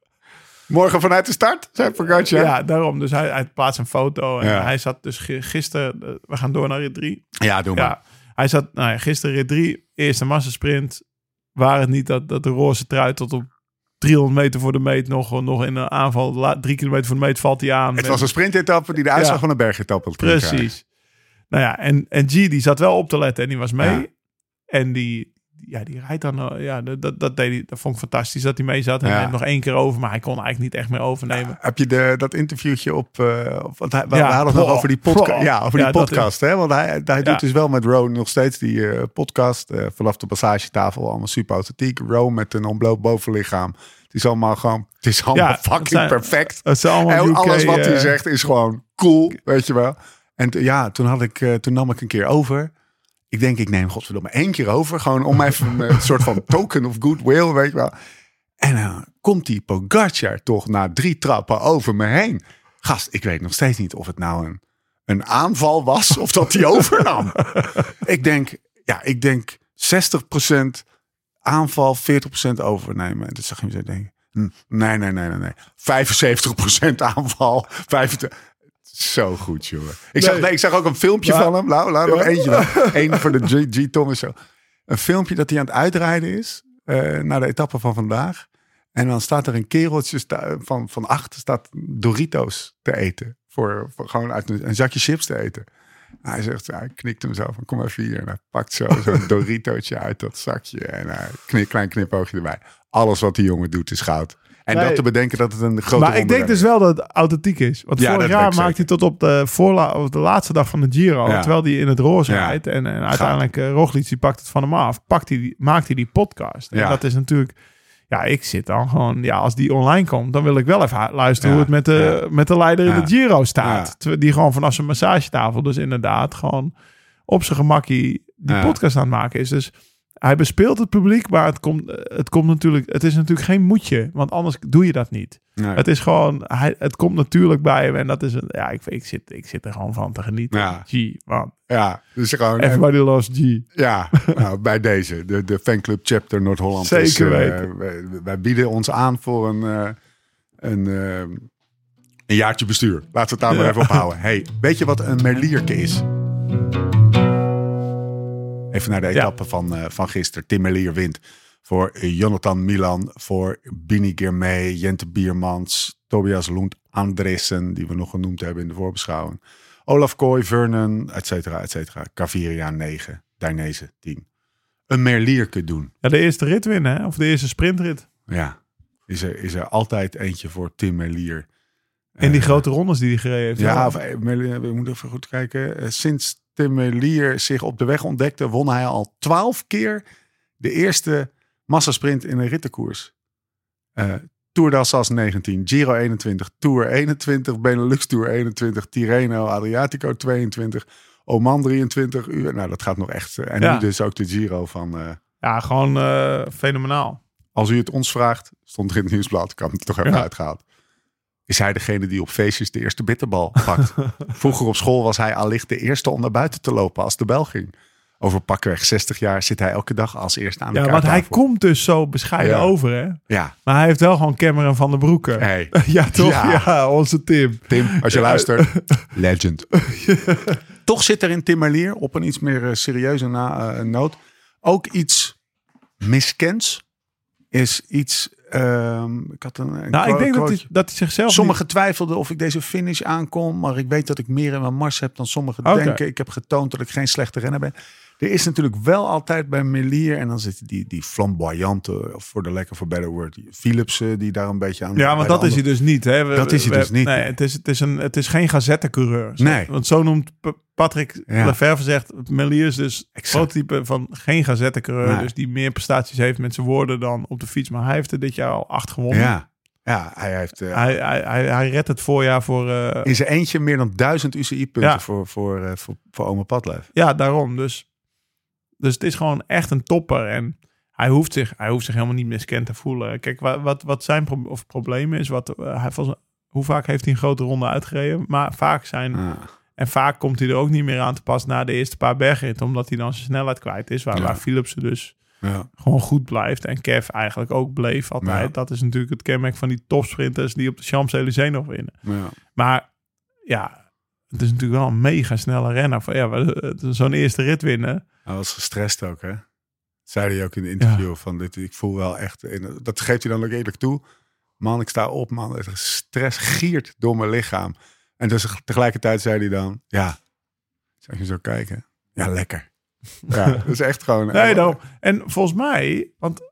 Morgen vanuit de start, zei Pogacar. Ja, daarom. Dus hij, hij plaatst een foto. En ja. hij zat dus gisteren... We gaan door naar rit drie. Ja, doe maar. Ja, hij zat nou ja, gisteren rit drie, eerste massasprint. Waar het niet dat, dat de roze trui tot op driehonderd meter voor de meet nog, nog in een aanval. Drie kilometer voor de meet valt hij aan. Het met... was een sprintetappe die de uitslag ja. van een bergetappe. Precies. Nou ja, en, en G die zat wel op te letten en die was mee. Ja. En die, ja, die rijdt dan... Ja, dat, dat, deed hij, dat vond ik fantastisch dat hij mee zat. En ja. nog één keer over, maar hij kon eigenlijk niet echt meer overnemen. Ja, heb je de, dat interviewtje op... Uh, op want hij, we ja, hadden het nog over die, podca- ja, over die ja, podcast. Hè? Want hij, hij ja. doet dus wel met Row nog steeds die uh, podcast. Uh, vanaf de passagetafel, allemaal super authentiek. Row met een ontbloot bovenlichaam. Het is allemaal gewoon... Het is allemaal ja, fucking zijn, perfect. Het zijn allemaal en U K, alles wat hij uh, zegt is gewoon cool, weet je wel. En t- ja, toen, had ik, uh, toen nam ik een keer over... Ik denk, ik neem godverdomme één keer over. Gewoon om even een soort van token of goodwill, weet je wel. En dan uh, komt die Pogacar toch na drie trappen over me heen. Gast, ik weet nog steeds niet of het nou een, een aanval was of dat hij overnam. ik denk, ja, ik denk zestig procent aanval, veertig procent overnemen. En toen zag je me zo denken, nee, nee, nee, nee, nee. vijfenzeventig procent aanval, vijfentwintig Zo goed, jongen. Ik, nee. zag, nee, ik zag ook een filmpje ja. van hem. Nou, laat ja. nog eentje dan. Eén voor de G-Tom en zo. Een filmpje dat hij aan het uitrijden is. Uh, naar de etappe van vandaag. En dan staat er een kereltje sta- van, van achter staat Doritos te eten. Voor, voor gewoon uit een, een zakje chips te eten. En hij zegt, hij knikt hem zo van kom even hier. En hij pakt zo zo'n Doritootje uit dat zakje. En een knik, klein knipoogje erbij. Alles wat die jongen doet is goud. En nee. dat te bedenken dat het een grote Maar ik denk dus wel dat het authentiek is. Want ja, vorig jaar maakt hij tot op de, voorla- of de laatste dag van de Giro. Ja. Terwijl hij in het roze ja. rijdt. En, en uiteindelijk uh, Roglic die pakt het van hem af. Pakt hij, maakt hij die podcast. En ja. dat is natuurlijk... Ja, ik zit dan gewoon... Ja, als die online komt, dan wil ik wel even luisteren... Ja. hoe het met de, ja. met de leider ja. in de Giro staat. Ja. Die gewoon vanaf zijn massagetafel... dus inderdaad gewoon op zijn gemakkie... die ja. podcast aan het maken is. Dus... Hij bespeelt het publiek, maar het komt, het komt natuurlijk, het is natuurlijk geen moedje, want anders doe je dat niet. Nee. Het is gewoon, hij, het komt natuurlijk bij hem en dat is een, ja, ik, ik, zit, ik zit er gewoon van te genieten. Ja. G, man. Ja, dus gewoon. Everybody en, loves G. Ja, nou, bij deze, de, de fanclub chapter Noord-Holland. Zeker is, uh, weten. Wij, wij bieden ons aan voor een, uh, een, uh, een jaartje bestuur. Laten we het daar ja. maar even op houden. Hey, weet je wat een merlierke is? Even naar de etappe ja. van, uh, van gisteren. Tim Merlier wint voor uh, Jonathan Milan, voor Bini Girmay, Jente Biermans, Tobias Lund Andresen, die we nog genoemd hebben in de voorbeschouwing. Olaf Kooi, Vernon, et cetera, et cetera. Gaviria negen, Dainese tien. Een Merlierke doen. Ja, de eerste rit winnen, hè? Of de eerste sprintrit. Ja, is er, is er altijd eentje voor Tim Merlier. In die uh, grote rondes die hij gereden heeft. Ja, of, Merlier, we moeten even goed kijken. Uh, sinds Tim Merlier zich op de weg ontdekte, won hij al twaalf keer de eerste massasprint in een rittenkoers. Uh, Tour d'Alsace negentien, Giro eenentwintig, Tour eenentwintig, Benelux Tour eenentwintig, Tirreno, Adriatico tweeëntwintig, Oman drieëntwintig uur. Nou, dat gaat nog echt. Uh, en ja. nu dus ook de Giro van... Uh, ja, gewoon uh, fenomenaal. Als u het ons vraagt, stond er in het nieuwsblad, ik had het toch even ja. uitgehaald. Is hij degene die op feestjes de eerste bitterbal pakt. Vroeger op school was hij allicht de eerste om naar buiten te lopen als de bel ging. Over pakweg zestig jaar zit hij elke dag als eerste aan de ja, kaarttafel. Ja, want hij komt dus zo bescheiden ja. over, hè? Ja. Maar hij heeft wel gewoon Cameron van der Broeke. Hey. ja, toch? Ja. ja, onze Tim. Tim, als je luistert, legend. Toch zit er in Tim Merlier, op een iets meer uh, serieuze na, uh, noot, ook iets miskends. Is iets... Um, ik had een, een nou, ik denk dat hij, dat hij zichzelf... Sommigen niet... twijfelden of ik deze finish aankom. Maar ik weet dat ik meer in mijn mars heb dan sommigen okay. denken. Ik heb getoond dat ik geen slechte renner ben. Er is natuurlijk wel altijd bij Merlier... en dan zitten die, die flamboyante... of voor de lekker voor better word... die Philipsen die daar een beetje aan... Ja, maar dat is hij dus niet. Hè? We, dat is hij we, dus niet. Nee, het is, het is, een, het is geen gazettecoureur. Nee. Want zo noemt Patrick ja. Lefevre zegt... Merlier is dus het prototype van geen gazettecoureur. Nee. Dus die meer prestaties heeft met zijn woorden dan op de fiets. Maar hij heeft er dit jaar al acht gewonnen. Ja, ja hij heeft... Uh, hij, hij, hij, hij redt het voorjaar voor... Uh, in zijn eentje meer dan duizend U C I-punten ja. voor, voor, uh, voor, voor Oma Padlef. Ja, daarom. Dus... Dus het is gewoon echt een topper. En hij hoeft zich, hij hoeft zich helemaal niet miskend te voelen. Kijk, wat, wat, wat zijn pro- of probleem is... Wat, uh, hij was, hoe vaak heeft hij een grote ronde uitgereden? Maar vaak zijn... Ah. En vaak komt hij er ook niet meer aan te pas... na de eerste paar bergritten. Omdat hij dan zijn snelheid kwijt is. Waar, ja. waar Philipsen dus ja. gewoon goed blijft. En Kev eigenlijk ook bleef altijd. Ja. Dat is natuurlijk het kenmerk van die topsprinters... die op de Champs-Élysées nog winnen. Ja. Maar ja... Het is natuurlijk wel een mega snelle renner. Ja, zo'n eerste rit winnen... Hij was gestrest ook, hè? Zei hij ook in de interview ja. van dit. Ik voel wel echt. Dat geeft hij dan ook eerlijk toe. Man, ik sta op, man. Het stress giert door mijn lichaam. En dus tegelijkertijd zei hij dan: ja, zou je zo kijken? Ja, lekker. Ja, dat is echt gewoon. Nee, dan. En volgens mij, want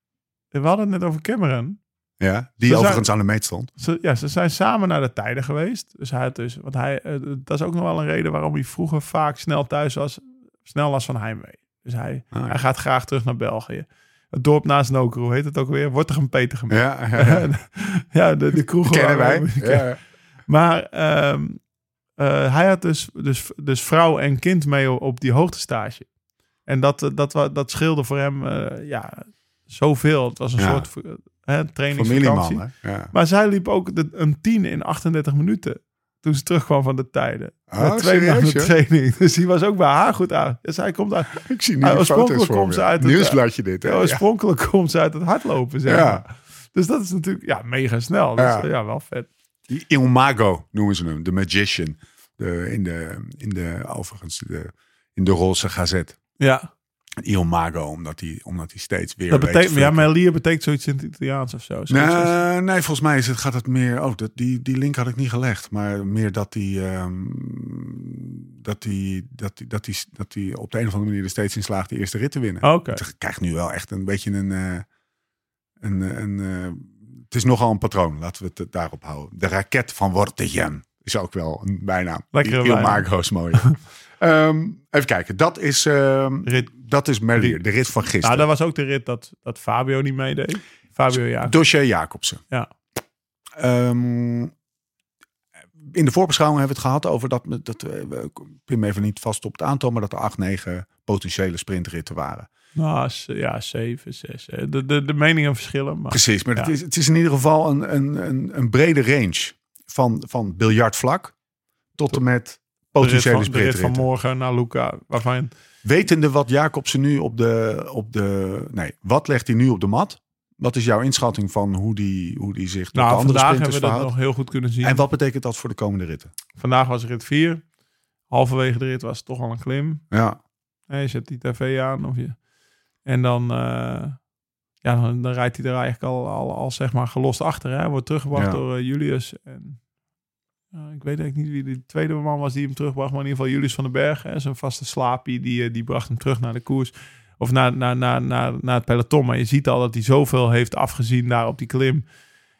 we hadden het net over Cameron. Ja, die ze overigens zijn, aan de meet stond. Ze, ja, ze zijn samen naar de tijden geweest. Dus hij had dus, want hij, uh, dat is ook nog wel een reden waarom hij vroeger vaak snel thuis was. Snel last van heimwee. Dus hij, oh, ja. hij gaat graag terug naar België. Het dorp naast Nokeren, hoe heet het ook weer? Wordt er een Peter gemaakt. Ja, ja, ja. ja de, de kroeg. Kennen wij. Ja. Maar um, uh, hij had dus, dus, dus vrouw en kind mee op die hoogtestage. En dat, dat, dat, dat scheelde voor hem uh, ja, zoveel. Het was een ja. soort uh, trainingsvakantie. Ja. Maar zij liep ook de, een tien in achtendertig minuten. Toen ze terugkwam van de tijden. Oh, twee maanden training. Dus die was ook bij haar goed aan. Dus hij komt uit. Ik zie nu uh, foto's voor me. Uit het nieuwsbladje dit. Hè? Ja, oorspronkelijk ja. komt ze uit het hardlopen. Zeg ja. maar. Dus dat is natuurlijk ja, mega snel. Dus ja. ja, wel vet. Il Mago noemen ze hem. De Magician. De, in, de, in de overigens de, in de roze gazet. Ja. Il Mago, omdat hij, omdat hij steeds weer... Dat betekent, ja, Merlier betekent zoiets in het Italiaans of zo. Nee, nee, volgens mij is het, gaat het meer... Oh, dat, die, die link had ik niet gelegd. Maar meer dat hij... Um, dat hij dat die, dat die, dat die op de een of andere manier er steeds in slaagt de eerste rit te winnen. Oké. Okay. Het krijgt nu wel echt een beetje een... Uh, een, een uh, het is nogal een patroon, laten we het daarop houden. De raket van Wortegem is ook wel een bijnaam. Lekker Il Mago is mooi. Um, even kijken, dat is, um, rit, dat is Merlier, de rit van gisteren. Nou, dat was ook de rit dat, dat Fabio niet meedeed. Fabio Jacobsen. Dossier Jacobsen. Ja. Um, in de voorbeschouwing hebben we het gehad over dat, dat uh, Pim even niet vast op het aantal, maar dat er acht, negen potentiële sprintritten waren. Nou, ja, zeven, zes. De, de, de meningen verschillen. Maar, precies, maar ja. het, is, het is in ieder geval een, een, een, een brede range van, van biljartvlak tot en met potentiële sprintritten. De rit van morgen naar Luca, waarvan... Wetende wat Jacobsen nu op de, op de... Nee, wat legt hij nu op de mat? Wat is jouw inschatting van hoe die, hoe die zich tot nou, de andere vandaag sprinters hebben we verhoudt? dat nog heel goed kunnen zien. En wat betekent dat voor de komende ritten? Vandaag was rit vier. Halverwege de rit was het toch al een klim. Ja. Je zet die tv aan. Of je... En dan, uh, ja, dan, dan rijdt hij er eigenlijk al, al, al zeg maar gelost achter. Hè? Wordt teruggebracht ja. door uh, Julius. En, uh, ik weet eigenlijk niet wie de tweede man was die hem terugbracht. Maar in ieder geval Julius van den Berg. Zijn vaste slaapie. Die, uh, die bracht hem terug naar de koers. Of naar, naar, naar, naar, naar het peloton. Maar je ziet al dat hij zoveel heeft afgezien daar op die klim.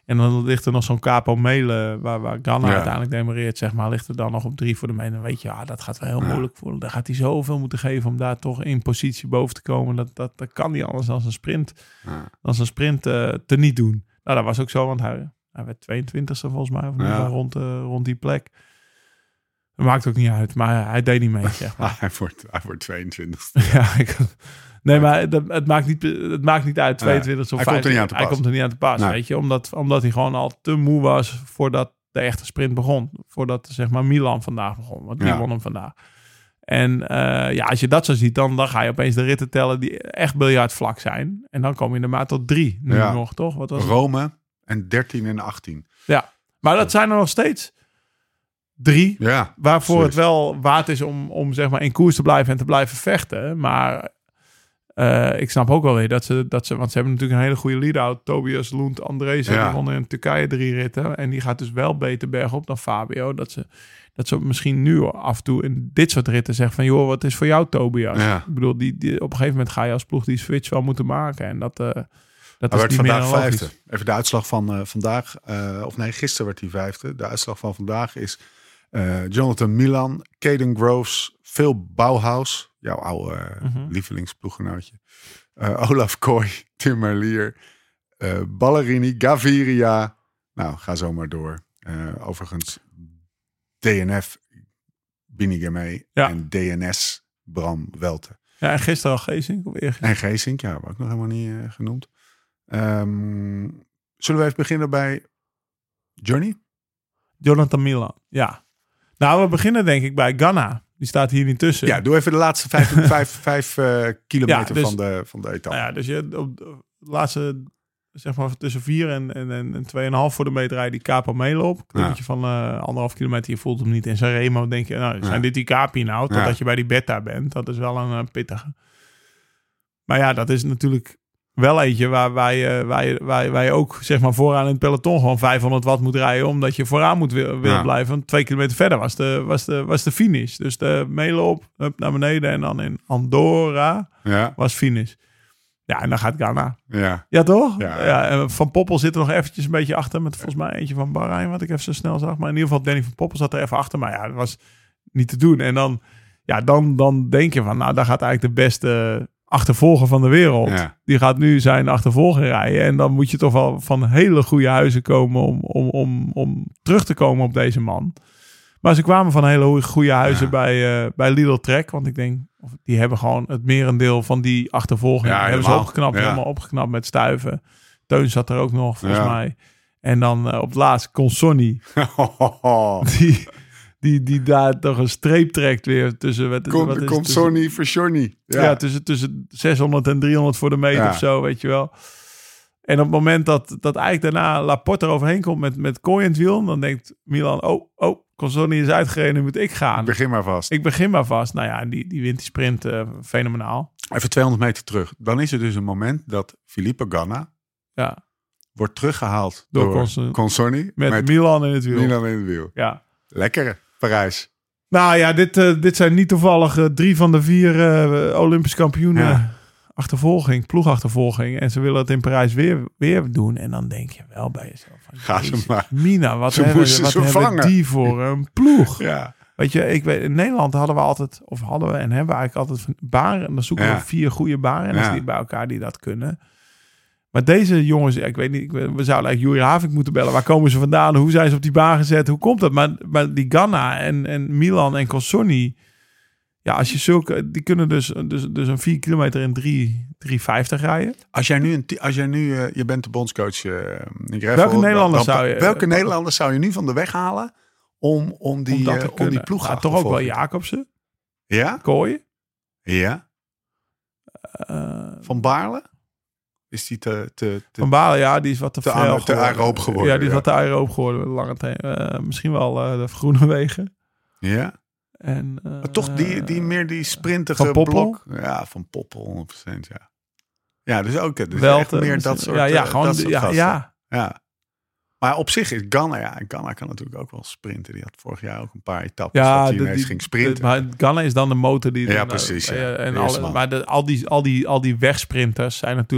En dan ligt er nog zo'n Capo Mele, waar, waar Ganna Ja. uiteindelijk demereert, zeg maar, ligt er dan nog op drie voor de meter. Dan weet je, ja, dat gaat wel heel Ja. moeilijk voelen. Daar gaat hij zoveel moeten geven om daar toch in positie boven te komen. Dat, dat, dat kan hij anders dan zijn sprint, Ja. dan zijn sprint uh, te niet doen. Nou, dat was ook zo, want hij, hij werd tweeëntwintigste volgens mij, of in ieder Ja. geval rond, uh, rond die plek. Dat maakt ook niet uit, maar hij deed niet mee, zeg maar. Ah, hij, wordt, hij wordt tweeëntwintig. Ja, ik, nee, maar dat, het, maakt niet, het maakt niet uit, tweeëntwintig of hij komt er niet aan te Hij pas. komt er niet aan te pas, Nee. weet je. Omdat, omdat hij gewoon al te moe was voordat de echte sprint begon. Voordat, zeg maar, Milan vandaag begon. Want die Ja. won hem vandaag. En uh, ja, als je dat zo ziet, dan, dan ga je opeens de ritten tellen die echt biljartvlak zijn. En dan kom je er maar tot drie nu Ja. nog, toch? Wat was het? Rome en dertien en achttien. Ja, maar dat zijn er nog steeds drie. Ja, Waarvoor precies. het wel waard is om, om zeg maar in koers te blijven en te blijven vechten. Maar uh, ik snap ook wel weer dat ze, dat ze... Want ze hebben natuurlijk een hele goede lead-out. Tobias Lund Andresen, Ja. die wonnen in Turkije drie ritten. En die gaat dus wel beter bergop dan Fabio. Dat ze, dat ze misschien nu af en toe in dit soort ritten zeggen van... joh, wat is voor jou Tobias? Ja. Ik bedoel, die, die, op een gegeven moment ga je als ploeg die switch wel moeten maken. En dat, uh, dat Hij is werd niet meer vandaag dan logisch. vijfde. Even de uitslag van uh, vandaag. Uh, of nee, gisteren werd hij vijfde. De uitslag van vandaag is uh, Jonathan Milan, Caden Groves, Phil Bauhaus, jouw oude uh, Mhm. lievelingsploeggenootje. Uh, Olaf Kooi, Tim Merlier, uh, Ballerini, Gaviria. Nou, ga zo maar door. Uh, overigens, D N F, Bini Gemee Ja. en D N S, Bram Welte. Ja, en gisteren al Geesink of eergisteren? En Geesink, ja, hebben we ook nog helemaal niet uh, genoemd. Um, zullen we even beginnen bij Johnny? Jonathan Milan, ja. Nou, we beginnen denk ik bij Ganna. Die staat hier niet tussen. Ja, doe even de laatste vijf, vijf, vijf uh, kilometer Ja, dus- van de, van de etappe. Nou ja, dus je op de laatste, zeg maar tussen vier en, en, en, en tweeënhalf voor de meter rij die Capo Mele op. Klimmetje van uh, anderhalf kilometer. Je voelt hem niet in zijn remo. Denk je, nou, zijn Ja. dit die Capi nou? Totdat Ja. je bij die beta bent. Dat is wel een uh, pittige. Maar ja, dat is natuurlijk wel eentje waar, waar, je, waar, je, waar, je, waar je ook zeg maar vooraan in het peloton gewoon vijfhonderd watt moet rijden. Omdat je vooraan moet wil, willen Ja. blijven. Want twee kilometer verder was de, was de, was de finish. Dus de Mele op, up naar beneden. En dan in Andorra Ja, was finish. Ja, en dan gaat Ganna. ja. Ja, toch? Ja. Ja, en Van Poppel zit er nog eventjes een beetje achter. Met volgens mij eentje van Bahrein, wat ik even zo snel zag. Maar in ieder geval, Danny Van Poppel zat er even achter. Maar ja, dat was niet te doen. En dan, ja, dan, dan denk je van, nou, daar gaat eigenlijk de beste achtervolger van de wereld. Ja. Die gaat nu zijn achtervolger rijden. En dan moet je toch wel van hele goede huizen komen om, om, om, om terug te komen op deze man. Maar ze kwamen van hele goede huizen Ja. bij, uh, bij Lidl Trek. Want ik denk, of die hebben gewoon het merendeel van die achtervolging. Ja, hebben ze helemaal. opgeknapt, Ja. helemaal opgeknapt met stuiven. Teun zat er ook nog, volgens Ja. mij. En dan uh, op het laatst Consonni. Die, die, die daar toch een streep trekt weer tussen... Wat, wat is Kom, het, kom tussen- Sonny voor Johnny. Ja, Ja, tussen, tussen zeshonderd en driehonderd voor de meter Ja. of zo, weet je wel. En op het moment dat, dat eigenlijk daarna Laporte eroverheen komt met, met Kooi in het wiel, dan denkt Milan, oh, oh, Consonni is uitgereden, nu moet ik gaan. begin maar vast. Ik begin maar vast. Nou ja, en die, die wint die sprint uh, fenomenaal. Even tweehonderd meter terug. Dan is er dus een moment dat Filippo Ganna Ja, wordt teruggehaald Door door, Cons- Consonni. met, Met, Milan in het wiel. Milan in het wiel. Ja. Lekker, Parijs. Nou ja, dit, uh, dit zijn niet toevallig uh, drie van de vier uh, Olympisch kampioenen. Ja. Achtervolging, ploegachtervolging. En ze willen het in Parijs weer, weer doen. En dan denk je wel bij jezelf. Van, Ga ze Jezus, maar. Mina, wat Ze hebben, moesten wat ze hebben vangen. die voor een ploeg? Ja, Weet je, ik weet, in Nederland hadden we altijd, of hadden we en hebben we eigenlijk altijd van baren. En dan zoeken Ja. we vier goede baren Ja. die bij elkaar die dat kunnen. Maar deze jongens, ik weet niet, ik, we zouden eigenlijk Juri Havik moeten bellen. Waar komen ze vandaan? Hoe zijn ze op die baan gezet? Hoe komt dat? Maar, maar die Ganna en, en Milan en Consonni, ja, als je zulke, die kunnen dus, dus, dus een vier kilometer in drie vijftig rijden. als jij nu, een, t- als jij nu uh, je bent de bondscoach. Uh, Nick Reffel, Welke dan- Nederlanders dan- zou je- Welke Nederlanders zou je nu van de weg halen om, om die, Om dat uh, te om kunnen. die ploeg Ja, toch ook wel Jacobsen, Ja? Kooi. Ja? Uh, Van Baarle? Is die te... te, te Van Balen, ja, die is wat te, te fel aan- te geworden. aeroop geworden, Ja, die is ja. wat te aeroop geworden. Met lange teen. Uh, misschien wel uh, de Groenewegen. ja? En, uh, Maar toch die, die meer die sprintige Van Poppel? blok. Ja, van Poppel, honderd procent, ja. Ja, dus ook. Dus wel echt te- meer dat soort Ja, ja, eh, gewoon, dat de- soort ja, gasten. ja. Ja. Maar op zich is Ganna, ja, Ganna kan natuurlijk ook wel sprinten. Die had vorig jaar ook een paar etappes Ja, dat hij de- ineens die- ging sprinten. de- maar Ganna is dan de motor die... Ja, dan, precies, uh, ja. en De eerste alle, man. maar de, al, die, al, die, al die wegsprinters zijn natuurlijk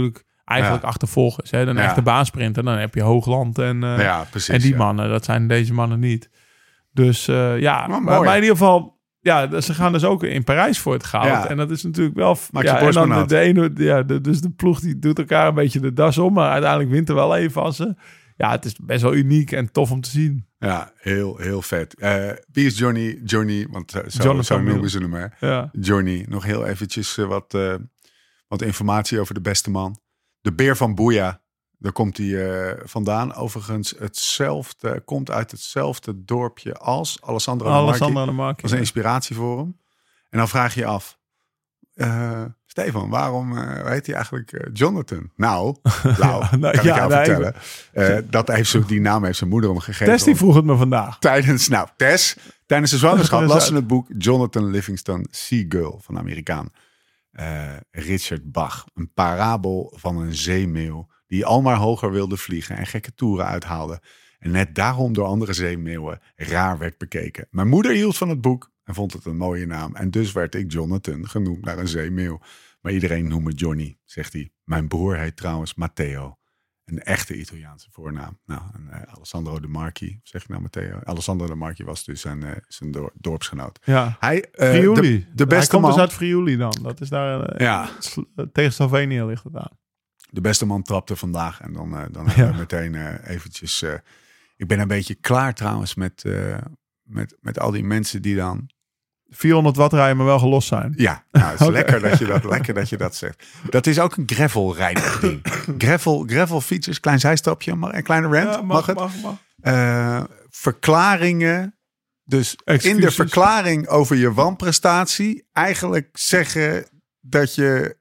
eigenlijk Ja. achtervolgers. Hè? Een Ja. echte baansprinter. Dan heb je Hoogland en, uh, ja, precies, en die ja. mannen. Dat zijn deze mannen niet. Dus uh, ja, Maar, maar, maar in ieder geval... Ja, ze gaan dus ook in Parijs voor het goud. Ja. En dat is natuurlijk wel... Maak je ja, borst en dan maar de, de ene, ja, de, dus de ploeg die doet elkaar een beetje de das om. Maar uiteindelijk wint er wel even van ze. Ja, het is best wel uniek en tof om te zien. Ja, heel, heel vet. Uh, wie is Johnny? Johnny, want uh, zo, Jonathan zo noemen Miller. ze hem, hè? Ja. Johnny, nog heel eventjes uh, wat, uh, wat informatie over de beste man. De beer van Boeja, daar komt hij uh, vandaan. Overigens, hetzelfde, komt uit hetzelfde dorpje als Alessandro de Marchi. Alessandro de Marchi. Dat is een inspiratie voor hem. En dan vraag je je af... Uh, Stefan, waarom uh, heet hij eigenlijk uh, Jonathan? Nou, nou ja, nou, kan ja, ik jou nee, vertellen. Uh, dat heeft ze, die naam heeft zijn moeder hem gegeven. Tess die vroeg het me vandaag. Tijdens, nou, Tess, tijdens de zwangerschap las ze het boek Jonathan Livingston Seagull van de Amerikaan uh, Richard Bach. Een parabel van een zeemeeuw die al maar hoger wilde vliegen en gekke toeren uithaalde. En net daarom door andere zeemeeuwen raar werd bekeken. Mijn moeder hield van het boek en vond het een mooie naam. En dus werd ik Jonathan genoemd naar een zeemeeuw. Maar iedereen noemt me Johnny, zegt hij. Mijn broer heet trouwens Matteo. Een echte Italiaanse voornaam. Nou, en, uh, Alessandro de Marchi, zeg ik nou Matteo? Alessandro de Marchi was dus zijn, uh, zijn dor- dorpsgenoot. Ja. Hij, uh, Friuli. De, de beste Hij komt man. dus uit Friuli dan. Dat is daar, uh, Ja. tegen Slovenië ligt het aan. De beste man trapte vandaag. En dan, uh, dan Ja. hebben we meteen uh, eventjes... Uh, ik ben een beetje klaar trouwens met, uh, met, met al die mensen die dan... vierhonderd watt rijden, maar wel gelost zijn. Ja, nou, het is Okay. lekker, dat je dat, lekker dat je dat zegt. Dat is ook een gravel-rijder ding. Gravel, gravel fietsers, klein zijstapje, maar een kleine rant, Ja, mag, mag, het? mag, mag. Uh, verklaringen, dus Excuses. in de verklaring over je wanprestatie eigenlijk zeggen dat je,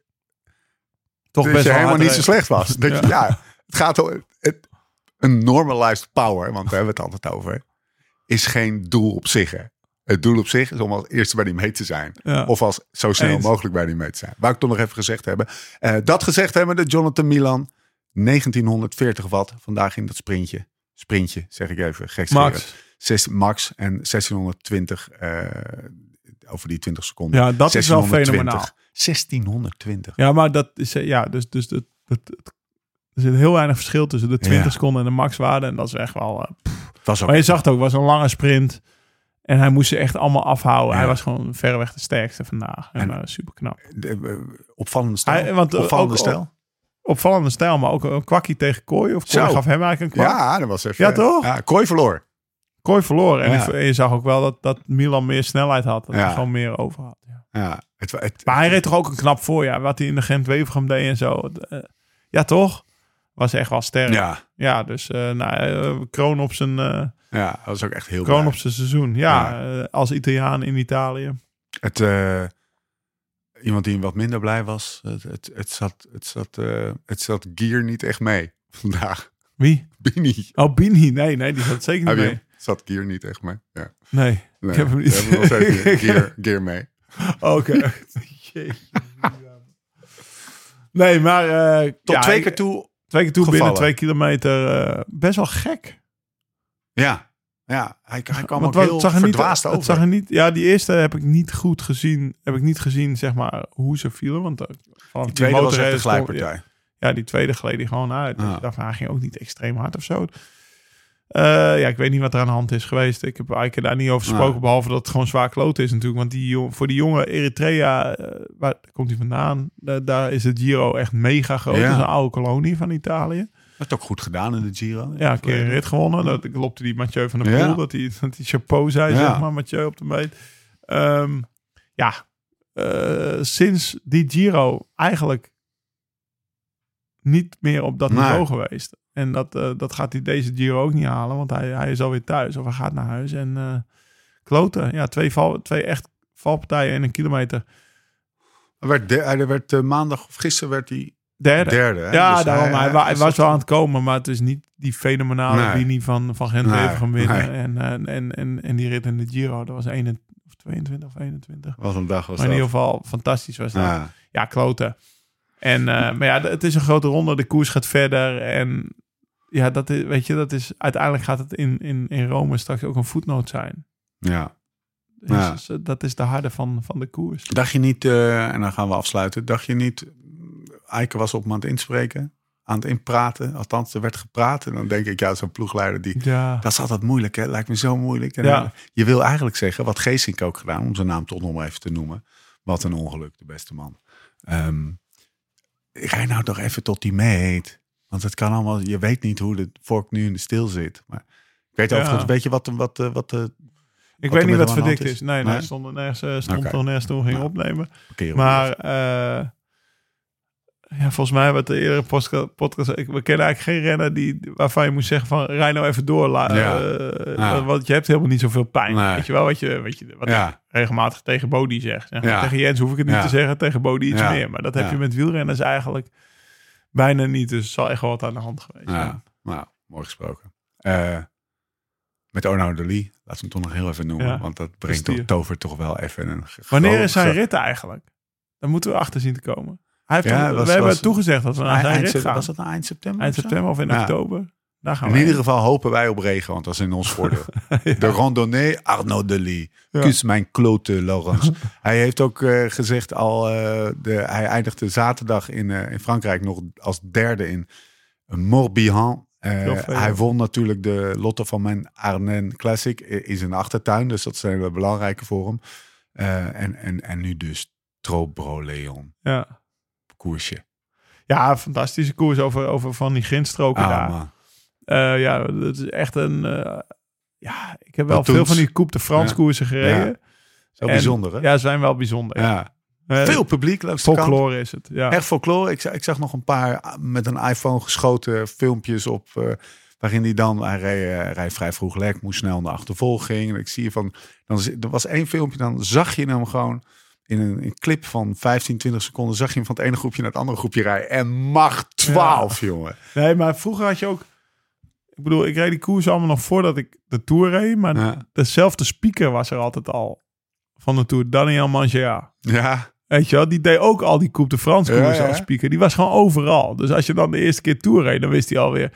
Toch dat best je wel helemaal hard niet zo rijden. slecht was. Dat Ja. je, ja, het gaat om het, een normalized power, want daar hebben we het altijd over, is geen doel op zich. Hè. Het doel op zich is om als eerste bij die mee te zijn. Ja. Of als zo snel Eens. mogelijk bij die mee te zijn. Wou ik toch nog even gezegd hebben. Uh, dat gezegd hebben, de Jonathan Milan. negentienhonderdveertig watt vandaag in dat sprintje. Sprintje, zeg ik even. Max. Zes, max en zestienhonderdtwintig uh, over die twintig seconden. Ja, dat is wel fenomenaal. zestienhonderdtwintig. Ja, maar dat is... Ja, dus, dus dat, dat, dat- er zit heel weinig verschil tussen de twintig Ja. seconden en de maxwaarde. En dat is echt wel... Uh, pff. Was ook Maar je zag het ook, het was een lange sprint. En hij moest ze echt allemaal afhouden. Ja. Hij was gewoon verreweg de sterkste vandaag. En, En- uh, super knap. de, uh, opvallende stijl. Hij- want, uh, opvallende ook- stijl. Opvallende stijl, maar ook een kwakkie tegen Kooi. Of Kooi Zo. gaf hem eigenlijk een kwak. Ja, dat was even. Ja, toch? Ja, Kooi verloor. Kooi verloor. En, Ja. ik- en je zag ook wel dat, dat Milan meer snelheid had. Dat Ja. hij gewoon meer over had. Ja. Ja, het, het, Maar hij reed toch ook een knap voorjaar. Wat hij in de Gent-Wevergem deed en zo. Uh, ja, toch? Was echt wel sterk. Ja, ja, dus uh, nou, uh, kroon op zijn uh, ja, dat was ook echt heel kroon blij. op zijn seizoen. Ja, uh, als Italiaan in Italië. Het, uh, iemand die wat minder blij was, het, het, het, zat, het, zat, uh, het zat Gear niet echt mee vandaag. Wie? Bini. Oh, Bini. Nee, nee, die zat zeker niet Heb je mee. hem? Zat Gear niet echt mee? Ja. Nee, Nee, ik heb hem niet. we hebben nog steeds Gear, Gear mee. Oké. Jezus. Nee, maar... Uh, Tot ja, twee ik- keer toe. Twee keer toe gevallen. binnen twee kilometer. Uh, best wel gek. Ja, ja hij, hij kwam Want ook wat- heel het zag er niet, verdwaasd over. het zag er niet. Ja, die eerste heb ik niet goed gezien. Heb ik niet gezien, zeg maar, hoe ze vielen. Want uh, vanaf Die tweede was echt een motorrijden stond- glijpartij. Ja, die tweede gleed hij gewoon uit. Dus Ah. ik dacht, hij ging ook niet extreem hard of zo. Uh, ja, ik weet niet wat er aan de hand is geweest. Ik heb eigenlijk daar niet over gesproken, Ah. behalve dat het gewoon zwaar kloten is natuurlijk. Want die, jong- voor die jonge Eritrea, uh, waar komt hij vandaan? Uh, daar is het Giro echt mega groot. Ja. Dat is een oude kolonie van Italië. Dat is ook goed gedaan in de Giro. Ja, een keer een rit gewonnen. Dat klopte die Mathieu van der Poel. Ja. Dat hij dat die chapeau zei, Ja. zeg maar, Mathieu op de meet. Um, ja, uh, sinds die Giro eigenlijk niet meer op dat Nee. niveau geweest. En dat, uh, dat gaat hij deze Giro ook niet halen, want hij, hij is alweer thuis of hij gaat naar huis. En uh, kloten, ja, twee, val, twee echt valpartijen in een kilometer. Er werd, de, er werd uh, maandag of gisteren werd hij Derde. derde. Hè? Ja, Dus daarom. Hij, hij, hij zat- was wel aan het komen, maar het is niet die fenomenale Nee. linie van, van Gent-Wevergem Nee, winnen. nee. En, en, en, en, en die rit in de Giro, dat was eenentwintig of tweeëntwintig of eenentwintig. Wat een dag was Maar in dat. ieder geval fantastisch was dat. Ja, Ja. kloten. En, uh, maar ja, het is een grote ronde. De koers gaat verder. En ja, dat is, weet je, dat is uiteindelijk gaat het in, in, in Rome straks ook een voetnoot zijn. Ja. Dus, Ja. dus, dat is de harde van, van de koers. Dacht je niet, uh, en dan gaan we afsluiten, dacht je niet Eike was op hem aan het inspreken. Aan het inpraten. Althans, er werd gepraat. En dan denk ik, ja, zo'n ploegleider die... Ja. Dat is altijd moeilijk, hè? Lijkt me zo moeilijk. En Ja. dan, je wil eigenlijk zeggen, wat Geesink ook gedaan... om zijn naam toch nog maar even te noemen. Wat een ongeluk, de beste man. Um, rij nou toch even tot die meet. Want het kan allemaal... Je weet niet hoe de vork nu in de steel zit. Maar ik weet Ja. overigens een beetje wat... wat, wat, wat Ik wat weet er niet met wat hem aan de verdikt hand is. Nee, nee, Nee? stond, nergens, uh, stond Oké. toch nergens toen ging Nou, opnemen. parkeren. Maar uh, ja, volgens mij hebben we het de eerdere podcast, podcast... Ik, we kennen eigenlijk geen renner die, waarvan je moet zeggen van... Rij nou even door. La, Ja. uh, Ja. Want, want je hebt helemaal niet zoveel pijn. Nee. Weet je wel wat, je, weet je, wat Ja. ik regelmatig tegen Bodie zeg. zeg maar. Ja. Tegen Jens hoef ik het niet Ja. te zeggen. Tegen Bodie iets Ja. meer. Maar dat heb Ja. je met wielrenners eigenlijk bijna niet. Dus er zal echt wel wat aan de hand geweest zijn. Ja, nou, mooi gesproken. Uh, met Arnaud de Lee, laten we hem toch nog heel even noemen. Ja. Want dat brengt Stier. toch, tovert toch wel even een... Wanneer is zijn groot- rit eigenlijk? Dan moeten we achter zien te komen. Hij heeft Ja, toch- was- we hebben was- toegezegd dat we naar zijn Eind, rit gaan. was dat nou eind september? Eind of zo? september of in Ja. oktober. Daar gaan In we ieder heen. geval hopen wij op regen, want dat is in ons voordeel. Ja. De randonnée Arnaud de Lee. Ja. Kus mijn klote, Laurens. Hij heeft ook uh, gezegd al, uh, de, hij eindigde zaterdag in, uh, in Frankrijk nog als derde in Morbihan. Uh, Heel veel. hij won natuurlijk de Lotto van mijn Ardennes Classic in zijn achtertuin. Dus dat is een belangrijke voor hem. Uh, en, en, en nu dus Trobro-Leon. Ja. Koersje. Ja, fantastische koers over, over van die grindstroken Ah, daar. man. Uh, ja, dat is echt een... Uh, ja, ik heb wel Wat veel doet- van die Coupe de France Ja. koersen gereden. Ja. Zo En- bijzonder, hè? Ja, ze zijn wel bijzonder. Ja. Ja. Uh, Veel publiek langs de kant. folklore is het. Ja. Echt folklore. Ik, zag- ik zag nog een paar met een iPhone geschoten filmpjes op. Uh, waarin hij dan, hij reed, uh, reed vrij vroeg lek, moest snel naar de achtervolging. En ik zie je van, dan, zi- er was één filmpje, dan zag je hem gewoon in een, een clip van vijftien, twintig seconden. Zag je hem van het ene groepje naar het andere groepje rijden. En macht twaalf, jongen. Nee, maar vroeger had je ook... Ik bedoel, ik reed die koers allemaal nog voordat ik de Tour reed. Maar Ja. dezelfde speaker was er altijd al van de Tour. Daniel Mangea. Ja, Weet je wel, die deed ook al die Coupe de France Ja, koers ja. als speaker. Die was gewoon overal. Dus als je dan de eerste keer Tour reed, dan wist hij alweer...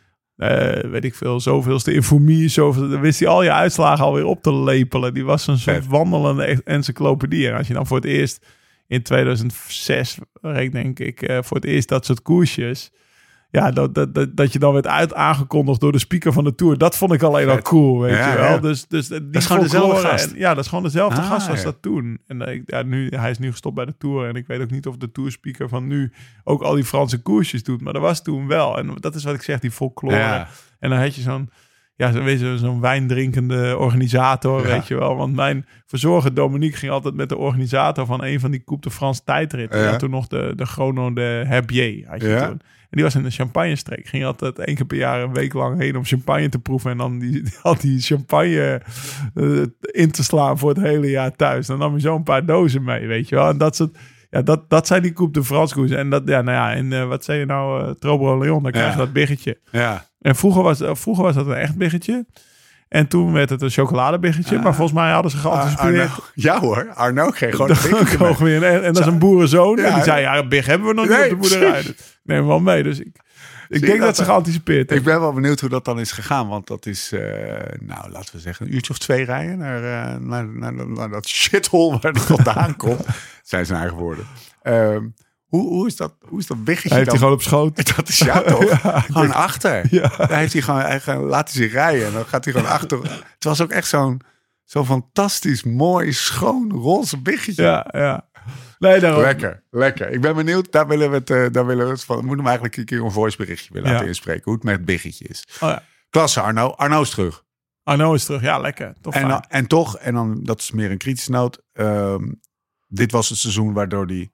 Uh, weet ik veel, zoveelste infomie. Zoveel, dan wist hij al je uitslagen alweer op te lepelen. Die was een soort Vet. wandelende encyclopedie. En als je dan voor het eerst in tweeduizend zes reed, denk ik, uh, voor het eerst dat soort koersjes... Ja, dat, dat, dat, dat je dan werd uit aangekondigd door de speaker van de Tour. Dat vond ik alleen al Vet. cool, weet Ja, je wel. ja. Dus, dus die is gewoon dezelfde folklore gast. en- ja, dat is gewoon dezelfde Ah, gast als ja. dat toen. En uh, ik- ja, nu, hij is nu gestopt bij de Tour. En ik weet ook niet of de Tourspeaker van nu ook al die Franse koersjes doet. Maar dat was toen wel. En dat is wat ik zeg, die folklore. Ja. En dan had je zo'n... Ja, zo- weet je, zo'n wijndrinkende organisator, Ja. weet je wel. Want mijn verzorger Dominique ging altijd met de organisator van een van die Coupe de France tijdritten. Ja. Ja. Toen nog de, de Chrono de Herbier had je Ja. toen. En die was in de champagne-streek. Ging altijd één keer per jaar een week lang heen om champagne te proeven. En dan die, die had die champagne eh, in te slaan voor het hele jaar thuis. Dan nam je zo een paar dozen mee, weet je wel. En dat soort... Ja, dat, dat zijn die Coupe de France koersen. En dat, ja, nou ja, en uh, wat zei je nou, uh, Trobro-Leon, dan krijg je Ja. dat biggetje. ja. En vroeger was, uh, vroeger was dat een echt biggetje. En toen werd het een chocoladebiggetje. Ah. Maar volgens mij hadden ze geanticipeerd. Ar- Arno, ja hoor, Arno kreeg gewoon een Dan dikke kogen we een- en, en dat is een boerenzoon. Ja, en die hè? zei, ja, big hebben we nog Nee, niet op de boerderij. precies. Dus neem hem wel mee. Dus ik, ik je denk dat, dat ze dan? geanticipeerd Ik hebben. ben wel benieuwd hoe dat dan is gegaan. Want dat is, uh, nou laten we zeggen, een uurtje of twee rijden naar, uh, naar, naar, naar dat shithole waar hij vandaan komt. Zijn zijn eigen woorden. Um, hoe, hoe is dat, hoe is dat biggetje Hij heeft dan? hij gewoon op schoot. Dat is ja toch? Ja, gewoon achter. Ja. Daar heeft hij gewoon, hij gewoon laat hij zich rijden. En dan gaat hij gewoon achter. Het was ook echt zo'n zo'n fantastisch, mooi, schoon, roze biggetje. Ja, ja. Nee, daarom. Lekker, lekker. Ik ben benieuwd. Daar willen we het, uh, daar willen we het van. We moeten hem eigenlijk een keer een voiceberichtje weer laten Ja. inspreken. Hoe het met het biggetje is. Oh, ja. Klasse, Arno. Arno is terug. Arno is terug. Ja, lekker. Toch En, fijn. dan- en toch, en dan dat is meer een kritische noot. Um, dit was het seizoen waardoor die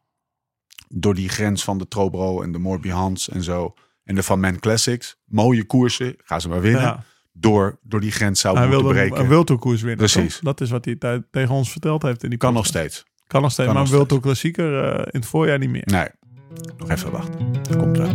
door die grens van de Trobro en de Morbihans en zo en de Van Men Classics, mooie koersen, gaan ze maar winnen. Ja. Door, door die grens zou Hij moeten wilde breken. een Wilto-koers winnen. Precies. Toch? Dat is wat hij tij- tegen ons verteld heeft in die Kan nog podcast. steeds. Kan nog steeds. Kan maar nog een Wilto klassieker uh, in het voorjaar niet meer. Nee, nog even wachten. Dat komt wel.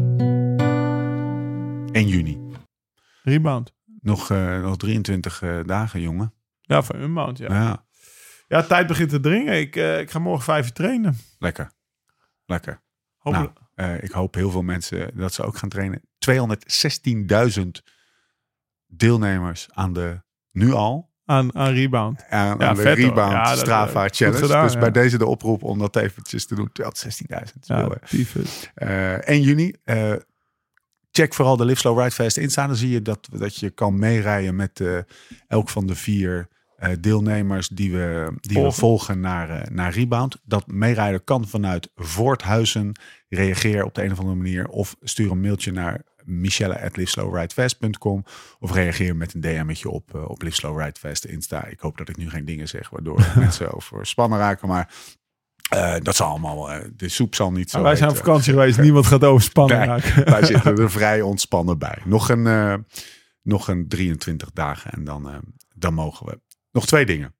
één juni. Rebound. Nog, uh, nog drieëntwintig uh, dagen, jongen. Ja, voor Unbound, ja. Ja, Ja, tijd begint te dringen. Ik, uh, ik ga morgen vijf uur trainen. lekker. Lekker. Hopelijk. Nou, uh, ik hoop heel veel mensen dat ze ook gaan trainen. tweehonderdzestienduizend deelnemers aan de, nu al, aan, aan rebound. Aan, Ja, aan de vet, hoor. rebound Ja, dat, Strava uh, goed Challenge. gedaan, dus ja. bij deze de oproep om dat eventjes te doen. tweehonderdzestienduizend. Ja, tyfus. Uh, één juni. Uh, check vooral de Live Slow Ride Fast Insta. Dan zie je dat, dat je kan meerijden met uh, elk van de vier uh, deelnemers die we, die volgen. we volgen naar, uh, naar Rebound. Dat meerijden kan vanuit Voorthuizen. Reageer op de een of andere manier. Of stuur een mailtje naar michelle at live slow ride fast dot com. Of reageer met een D M'tje op, uh, op Live Slow Ride Fast Insta. Ik hoop dat ik nu geen dingen zeg waardoor mensen overspannen raken. Maar uh, dat zal allemaal, uh, de soep zal niet zo. Wij zijn op heet, vakantie uh, geweest, niemand gaat overspannen nee, raken. Wij zitten er vrij ontspannen bij. Nog een, uh, nog een drieëntwintig dagen en dan, uh, dan mogen we. Nog twee dingen.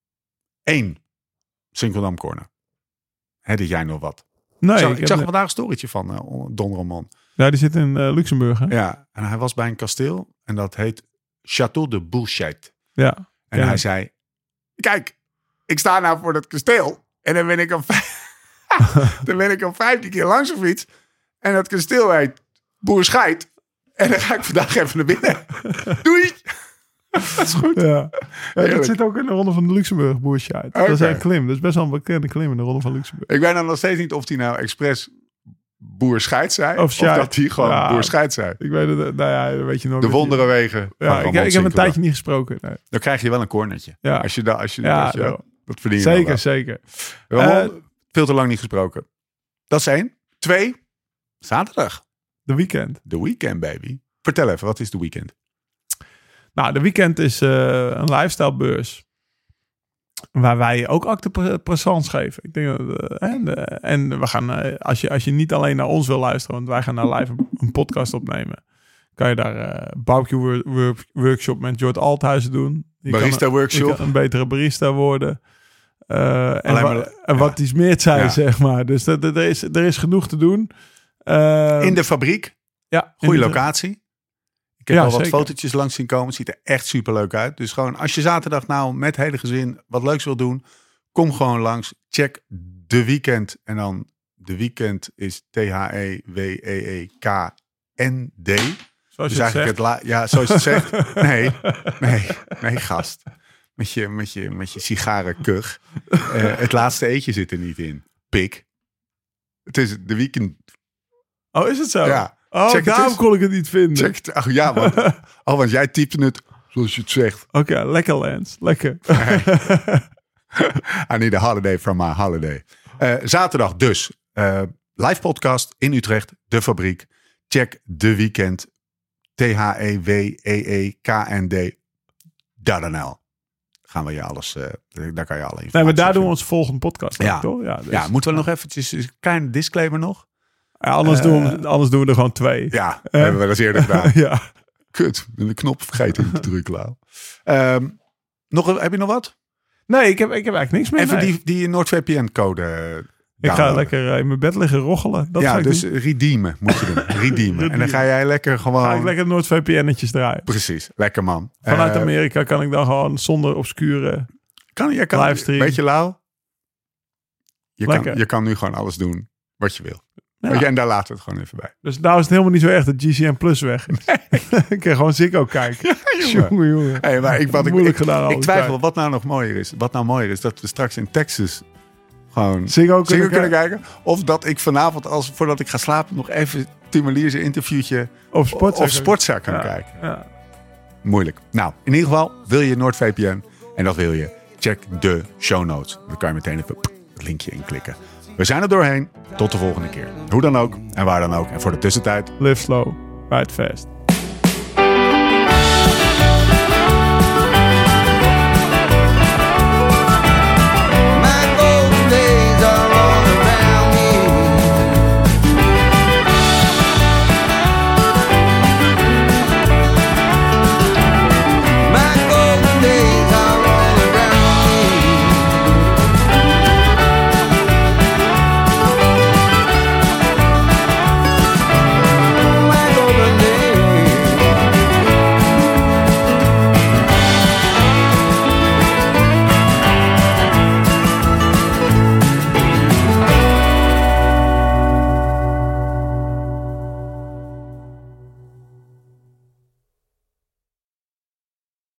Eén, Sinkeldam Corner. Had jij nog wat? Nee, ik zag, ik ik zag heb... vandaag een storytje van uh, Don Ramon. Ja, die zit in uh, Luxemburg, hè? Ja, en hij was bij een kasteel en dat heet Château de Bullshit. Ja. En ja. hij zei, kijk, ik sta nou voor dat kasteel en dan ben ik al, dan ben ik al vijftien keer langs of iets. En dat kasteel heet Boerscheit. En dan ga ik vandaag even naar binnen. Doei! Dat is goed. Ja. Ja, dat zit ook in de Ronde van de Luxemburg, Boerscheit. Okay. Dat is een klim. Dat is best wel een bekende klim in de Ronde van Luxemburg. Ik weet dan nog steeds niet of hij nou expres Boerscheit zei. Of, of dat hij gewoon ja, Boerscheit zei. Ik weet het, nou ja, weet je nog. De wonderenwegen. Ja, ik, ik heb een tijdje niet gesproken. Nee. Dan krijg je wel een cornertje. Ja. Als je dat, als je, ja, als je, ja. dat verdien je zeker, wel. zeker. We hebben uh, veel te lang niet gesproken. Dat is één. Twee, zaterdag. De weekend. De weekend, baby. Vertel even, wat is de weekend? Nou, de weekend is uh, een lifestyle beurs. Waar wij ook acte présence geven. Ik denk, uh, en, uh, en we gaan, uh, als, je, als je niet alleen naar ons wil luisteren, want wij gaan naar live een, een podcast opnemen, kan je daar uh, barbecue work, workshop met Jort Althuizen doen. Je barista kan, workshop. Je kan een betere barista worden. Uh, en, maar, wa- en wat ja. iets meer zijn, ja. zeg maar. Dus dat, dat, er, is, er is genoeg te doen. Uh, in de fabriek. Ja. Goeie locatie. Ik heb ja, al wat zeker. fotootjes langs zien komen. Het ziet er echt super leuk uit. Dus gewoon als je zaterdag nou met hele gezin wat leuks wil doen, kom gewoon langs. Check de weekend. En dan de weekend is T H E W E E K N D. Zoals dus je het zegt. Het la- ja, zoals je het zegt. Nee, nee, nee, gast. Met je, met je, met je sigarenkug. Uh, het laatste eetje zit er niet in. Pik. Het is de weekend. Oh, is het zo? Ja. Oh, Check daarom het kon ik het niet vinden. Check het. Oh ja, want, oh, want jij typte het zoals je het zegt. Oké, okay, lekker Lance. Lekker. I need a holiday from my holiday. Uh, zaterdag dus. Uh, live podcast in Utrecht. De fabriek. Check de weekend. T H E W E E K N D. .nl. Gaan we je alles. Uh, daar kan je alle informatie. Nee, maar daar doen we vinden. onze volgende podcast. Ja, ook, toch? Ja, dus, ja, moeten we nog eventjes een kleine disclaimer nog? Ja, anders, uh, doen we, anders doen we er gewoon twee. Ja, uh, hebben we dat eerder gedaan. Ja. Kut, de knop vergeten te drukken, Lau. Um, nog, heb je nog wat? Nee, ik heb, ik heb eigenlijk niks meer. Even nee. die, die NordVPN-code. Ik ga lekker in mijn bed liggen rochelen. Dat ja, ga ik dus doen. redeemen moet je doen. Redeemen. En dan ga jij lekker gewoon... Ga ik lekker NordVPN'tjes draaien. Precies, lekker man. Vanuit uh, Amerika kan ik dan gewoon zonder obscure kan, je kan, livestream. Weet je, Lau? Je kan, Lekker. je kan nu gewoon alles doen wat je wil. Ja. Weet je, en daar laten we het gewoon even bij. Dus nou is het helemaal niet zo erg dat G C N Plus weg is. Nee. Ik kan gewoon Ziggo kijken. Ja, jongen, jongen. Hey, maar ik, wat ik, Moeilijk ik, gedaan. ik twijfel wat nou nog mooier is. Wat nou mooier is, dat we straks in Texas gewoon Ziggo Ziggo kunnen, kunnen kijken. Of dat ik vanavond, als, voordat ik ga slapen, nog even Tim Merlier's interviewtje Of Sportzaak, of Sportzaak kan ja. kijken. Ja. Moeilijk. Nou, in ieder geval wil je NordVPN en dat wil je. Check de show notes. Dan kan je meteen even het linkje inklikken. We zijn er doorheen. Tot de volgende keer. Hoe dan ook en waar dan ook. En voor de tussentijd. Live slow, ride fast.